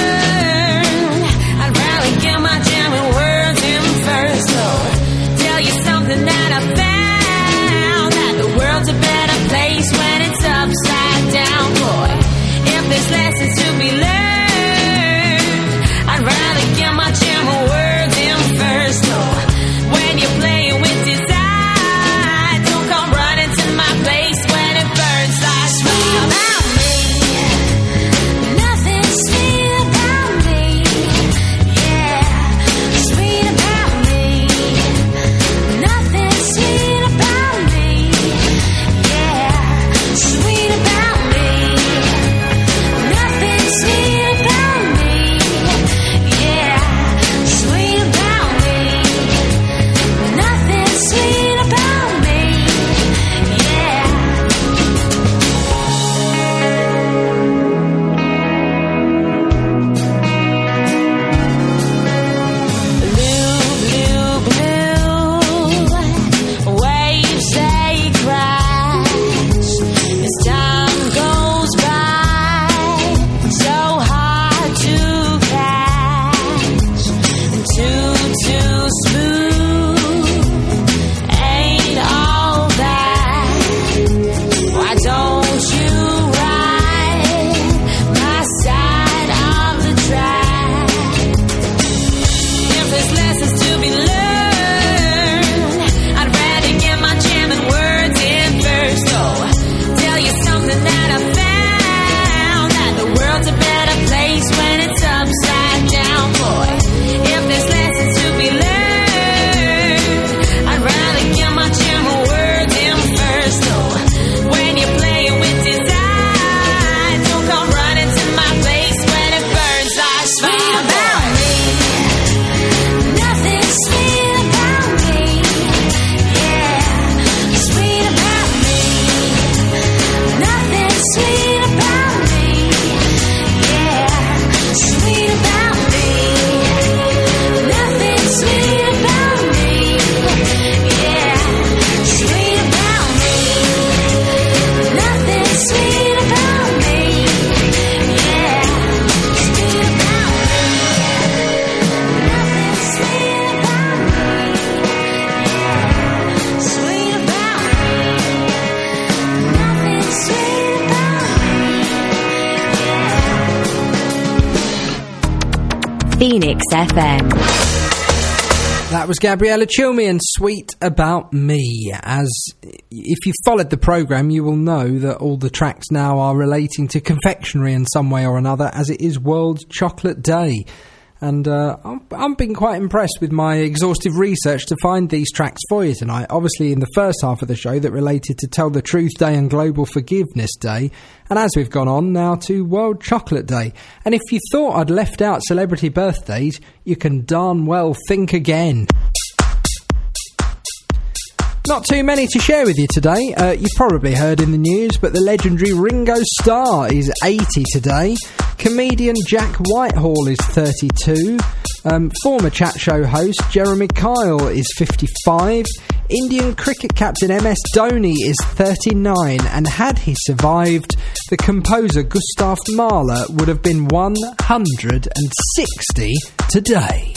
I'd rather get my jamming words in first. So tell you something that I found, that the world's a better place when it's upside down, boy. If there's lessons to be learned, I'd rather get my jamming words in first. Phoenix F M. That was Gabriella Cilmi and Sweet About Me. As if you've followed the programme, you will know that all the tracks now are relating to confectionery in some way or another, as it is World Chocolate Day. And uh, I've been quite impressed with my exhaustive research to find these tracks for you tonight. Obviously in the first half of the show that related to Tell the Truth Day and Global Forgiveness Day. And as we've gone on now to World Chocolate Day. And if you thought I'd left out celebrity birthdays, you can darn well think again. Not too many to share with you today. Uh, you've probably heard in the news, but the legendary Ringo Starr is eighty today. Comedian Jack Whitehall is thirty-two. Um, former chat show host Jeremy Kyle is fifty-five. Indian cricket captain M S Dhoni is thirty-nine. And had he survived, the composer Gustav Mahler would have been one hundred sixty today.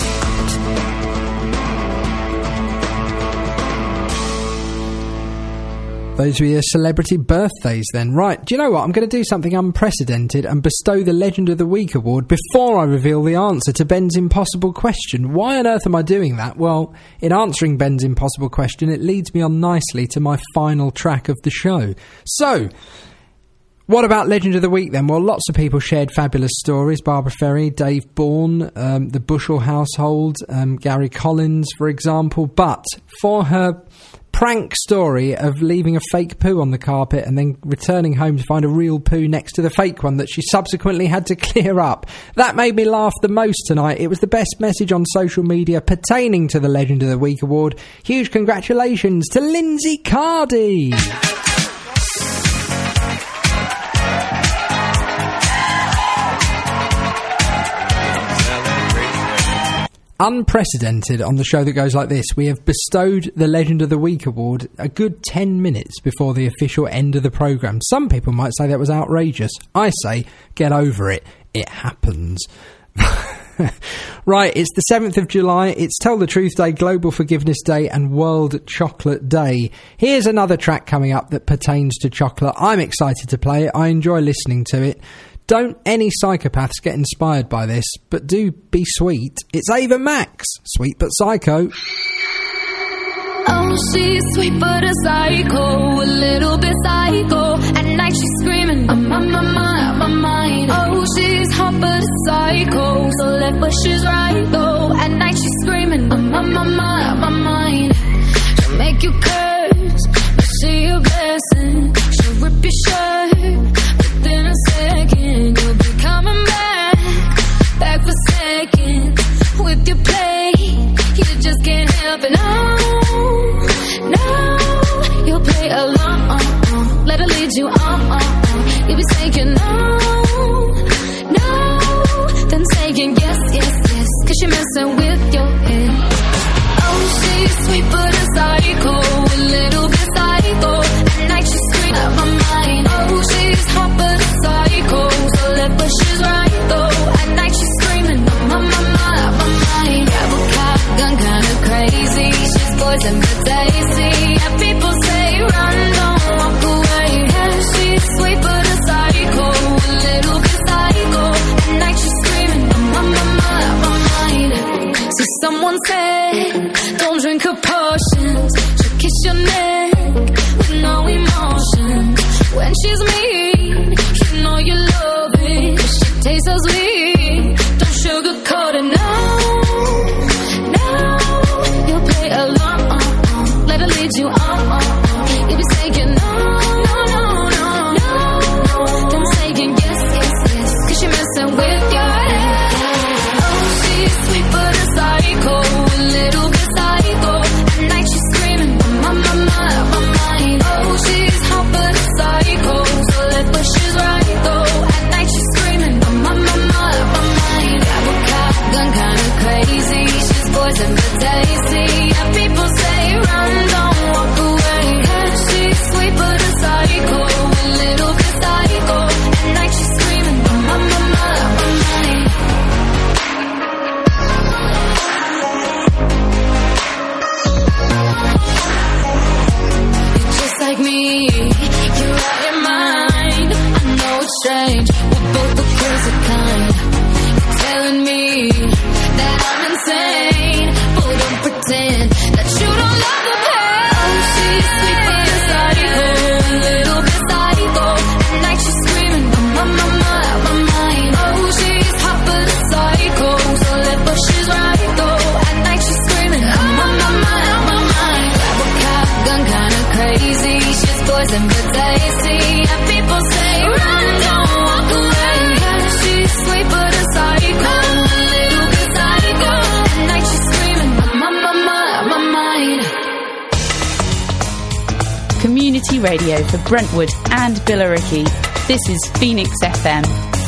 Those were your celebrity birthdays then. Right, do you know what? I'm going to do something unprecedented and bestow the Legend of the Week award before I reveal the answer to Ben's impossible question. Why on earth am I doing that? Well, in answering Ben's impossible question, it leads me on nicely to my final track of the show. So, what about Legend of the Week then? Well, lots of people shared fabulous stories. Barbara Ferry, Dave Bourne, um, the Bushell household, um, Gary Collins, for example. But for her prank story of leaving a fake poo on the carpet and then returning home to find a real poo next to the fake one that she subsequently had to clear up, that made me laugh the most tonight. It was the best message on social media pertaining to the Legend of the Week award. Huge congratulations to Lindsay Cardy. Unprecedented on the show that goes like this. We have bestowed the Legend of the Week award a good ten minutes before the official end of the programme. Some people might say that was outrageous. I say, get over it. It happens. Right, it's the seventh of July. It's Tell the Truth Day, Global Forgiveness Day and World Chocolate Day. Here's another track coming up that pertains to chocolate. I'm excited to play it. I enjoy listening to it. Don't any psychopaths get inspired by this, but do be sweet. It's Ava Max, Sweet But Psycho. Oh, she's sweet but a psycho, a little bit psycho. At night she's screaming, I'm on my mind, on my mind. Oh, she's hot but a psycho, so left but she's right though. At night she's screaming, I'm on my mind, on my mind. She'll make you curse, but she a blessing. She'll rip your shirt within a second. You'll be coming back, back for seconds. With your play, you just can't help it. No, no, you'll play along. Let her lead you on. You'll be saying no, no, then saying yes, yes, yes. Cause you're messing with your head. Oh, she's sweet but a psycho, a little bit psycho. At night she's screaming out my mind. Oh, she's hot but a psycho, so left but she's right though. At night she's screaming out my mind, my mind. Grab a cop gun, kinda crazy. She's poison but tasty. And people say run, don't walk away. Yeah, she's sweet but a psycho, a little bit psycho. At night she's screaming out my mind, my mind. So someone said, don't drink her potions. She'll kiss your neck with no emotions. When she's mean, you know you love it. She tastes so sweet, don't sugarcoat it, no, no. You'll play along, let her lead you on. You'll be saying no, no, no, no, no. Then saying yes, yes, yes. Cause you're messing with your head. Oh, she's sweet but a psycho, a little bit community radio for Brentwood and Billericay. This is Phoenix F M.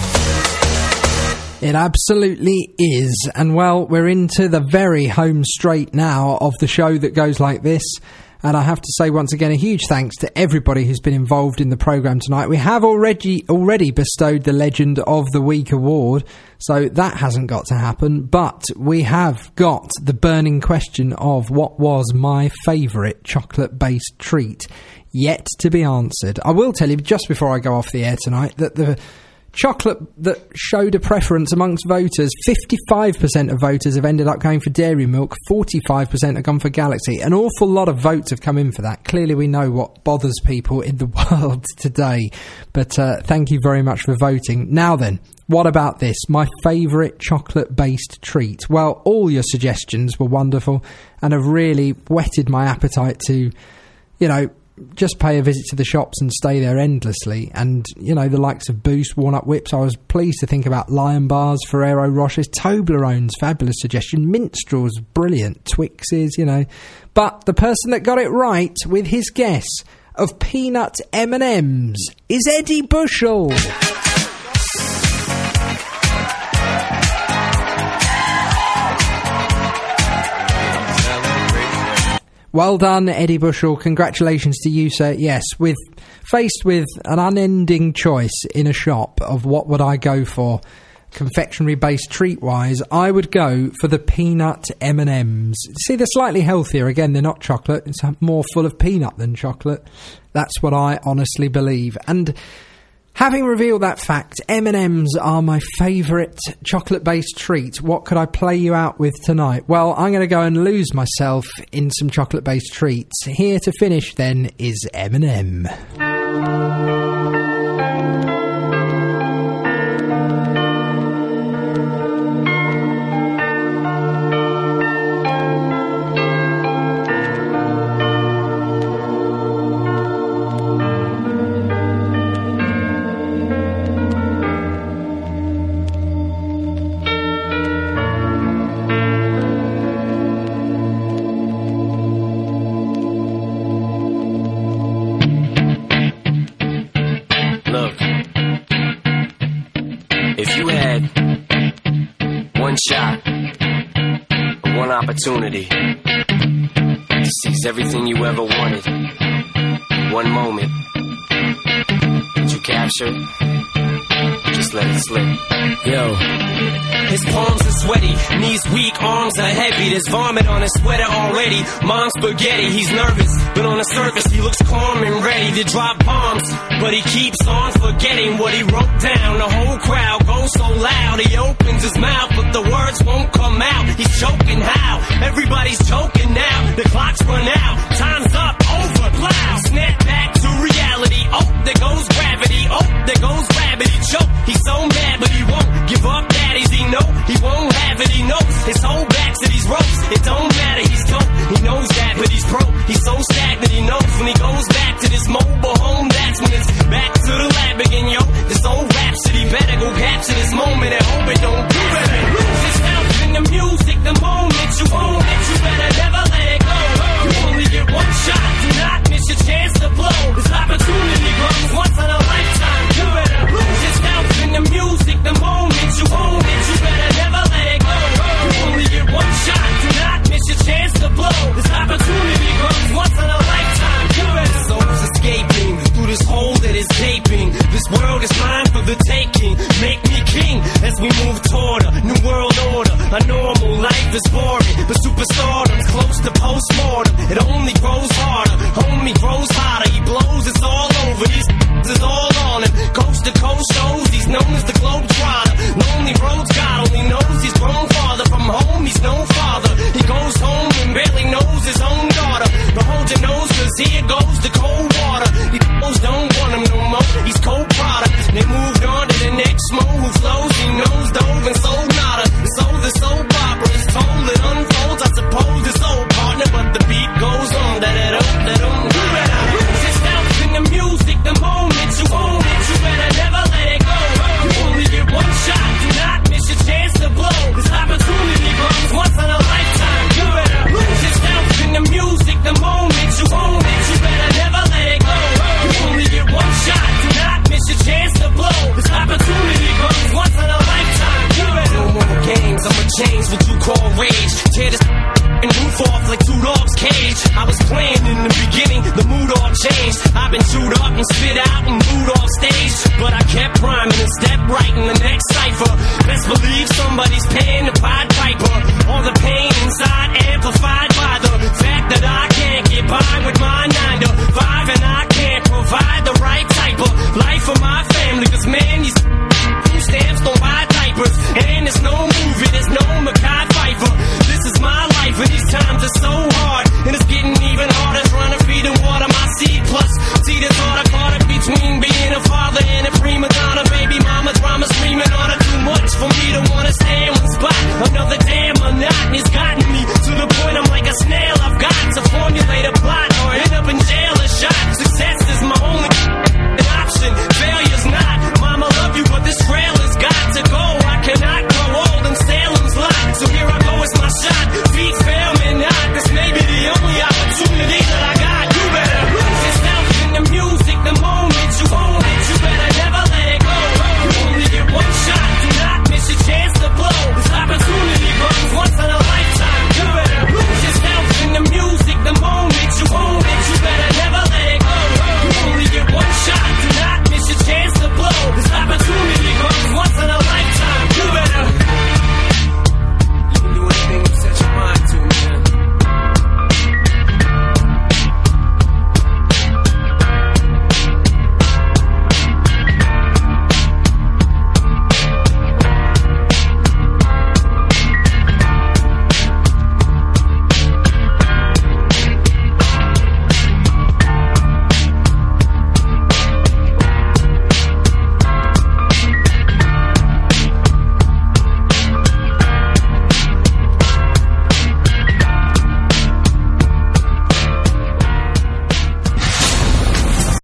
It absolutely is. And well, we're into the very home straight now of the show that goes like this. And I have to say once again a huge thanks to everybody who's been involved in the programme tonight. We have already already bestowed the Legend of the Week award, so that hasn't got to happen. But we have got the burning question of what was my favourite chocolate-based treat yet to be answered. I will tell you just before I go off the air tonight that the chocolate that showed a preference amongst voters, fifty-five percent of voters have ended up going for Dairy Milk, forty-five percent have gone for Galaxy. An awful lot of votes have come in for that. Clearly we know what bothers people in the world today. But uh, thank you very much for voting. Now then, what about this? My favourite chocolate-based treat. Well, all your suggestions were wonderful and have really whetted my appetite to, you know, just pay a visit to the shops and stay there endlessly. And, you know, the likes of Boost, Walnut Whips. I was pleased to think about Lion Bars, Ferrero Rochers, Toblerones, fabulous suggestion, Minstrels, brilliant, Twixes, you know. But the person that got it right with his guess of peanut M and M's is Eddie Bushell. Well done, Eddie Bushell. Congratulations to you, sir. Yes, with faced with an unending choice in a shop of what would I go for, confectionery-based treat-wise, I would go for the peanut M and M's. See, they're slightly healthier. Again, they're not chocolate. It's more full of peanut than chocolate. That's what I honestly believe. And having revealed that fact, M and M's are my favourite chocolate-based treat. What could I play you out with tonight? Well, I'm going to go and lose myself in some chocolate-based treats. Here to finish, then, is M and M. Shot, one opportunity to seize everything you ever wanted. One moment that you captured, just let it slip. Yo. His palms are sweaty, knees weak, arms are heavy. There's vomit on his sweater already. Mom's spaghetti, he's nervous, but on the surface he looks calm and ready to drop bombs. But he keeps on forgetting what he wrote down. The whole crowd goes so loud, he opens his mouth, but the words won't come out. He's choking how? Everybody's choking now. The clock's run out, time's up, over, plow. Snap back to reality. Oh, there goes gravity. Oh, there goes gravity. Choke. He's so mad, but he won't give up. Daddies, he know he won't have it. He knows his whole back to these ropes. It don't matter. He's dope. He knows that, but he's broke. He's so stagnant. He knows when he goes back to this mobile home, that's when it's back to the lab again. Yo, this old rhapsody better go capture this moment and hope it don't do it. Lose yourself in the music, the moment you own it. You better never let it go. You only get one shot. Do not miss your chance to blow. This opportunity comes once in a lifetime. You better lose yourself in the music, the moment you own it. You better never let it go. You only get one shot. Do not miss your chance to blow. This opportunity comes once in a lifetime. You better. Souls escaping through this hole that is gaping. This world is mine for the taking. Make me king as we move toward a new world order. A normal life is boring, but superstardom's close to postmortem. It only grows harder, homie grows hotter. He blows, it's all over. These is all on him. Coast to coast shows, he's known as the Globetrotter. Lonely roads, God only knows he's grown farther from home. He's no father. He goes home and barely knows his own daughter. But hold your nose, cause here goes the cold water. These fools don't want him no more. He's cold product. They moved on to the next mo who flows. He knows dove and sold nada. So the soap opera is told, it unfolds. I suppose it's old partner, but the beat goes on. That it up, that um, you better lose yourself in the music, the moment you own it. You better never let it go. You only get one shot. Do not miss your chance to blow. This opportunity comes once in rage. Tear this and roof off like two dogs' cage. I was playing in the beginning, the mood all changed. I've been chewed up and spit out and booed off stage, but I kept rhyming and stepped right in the next cipher. Best believe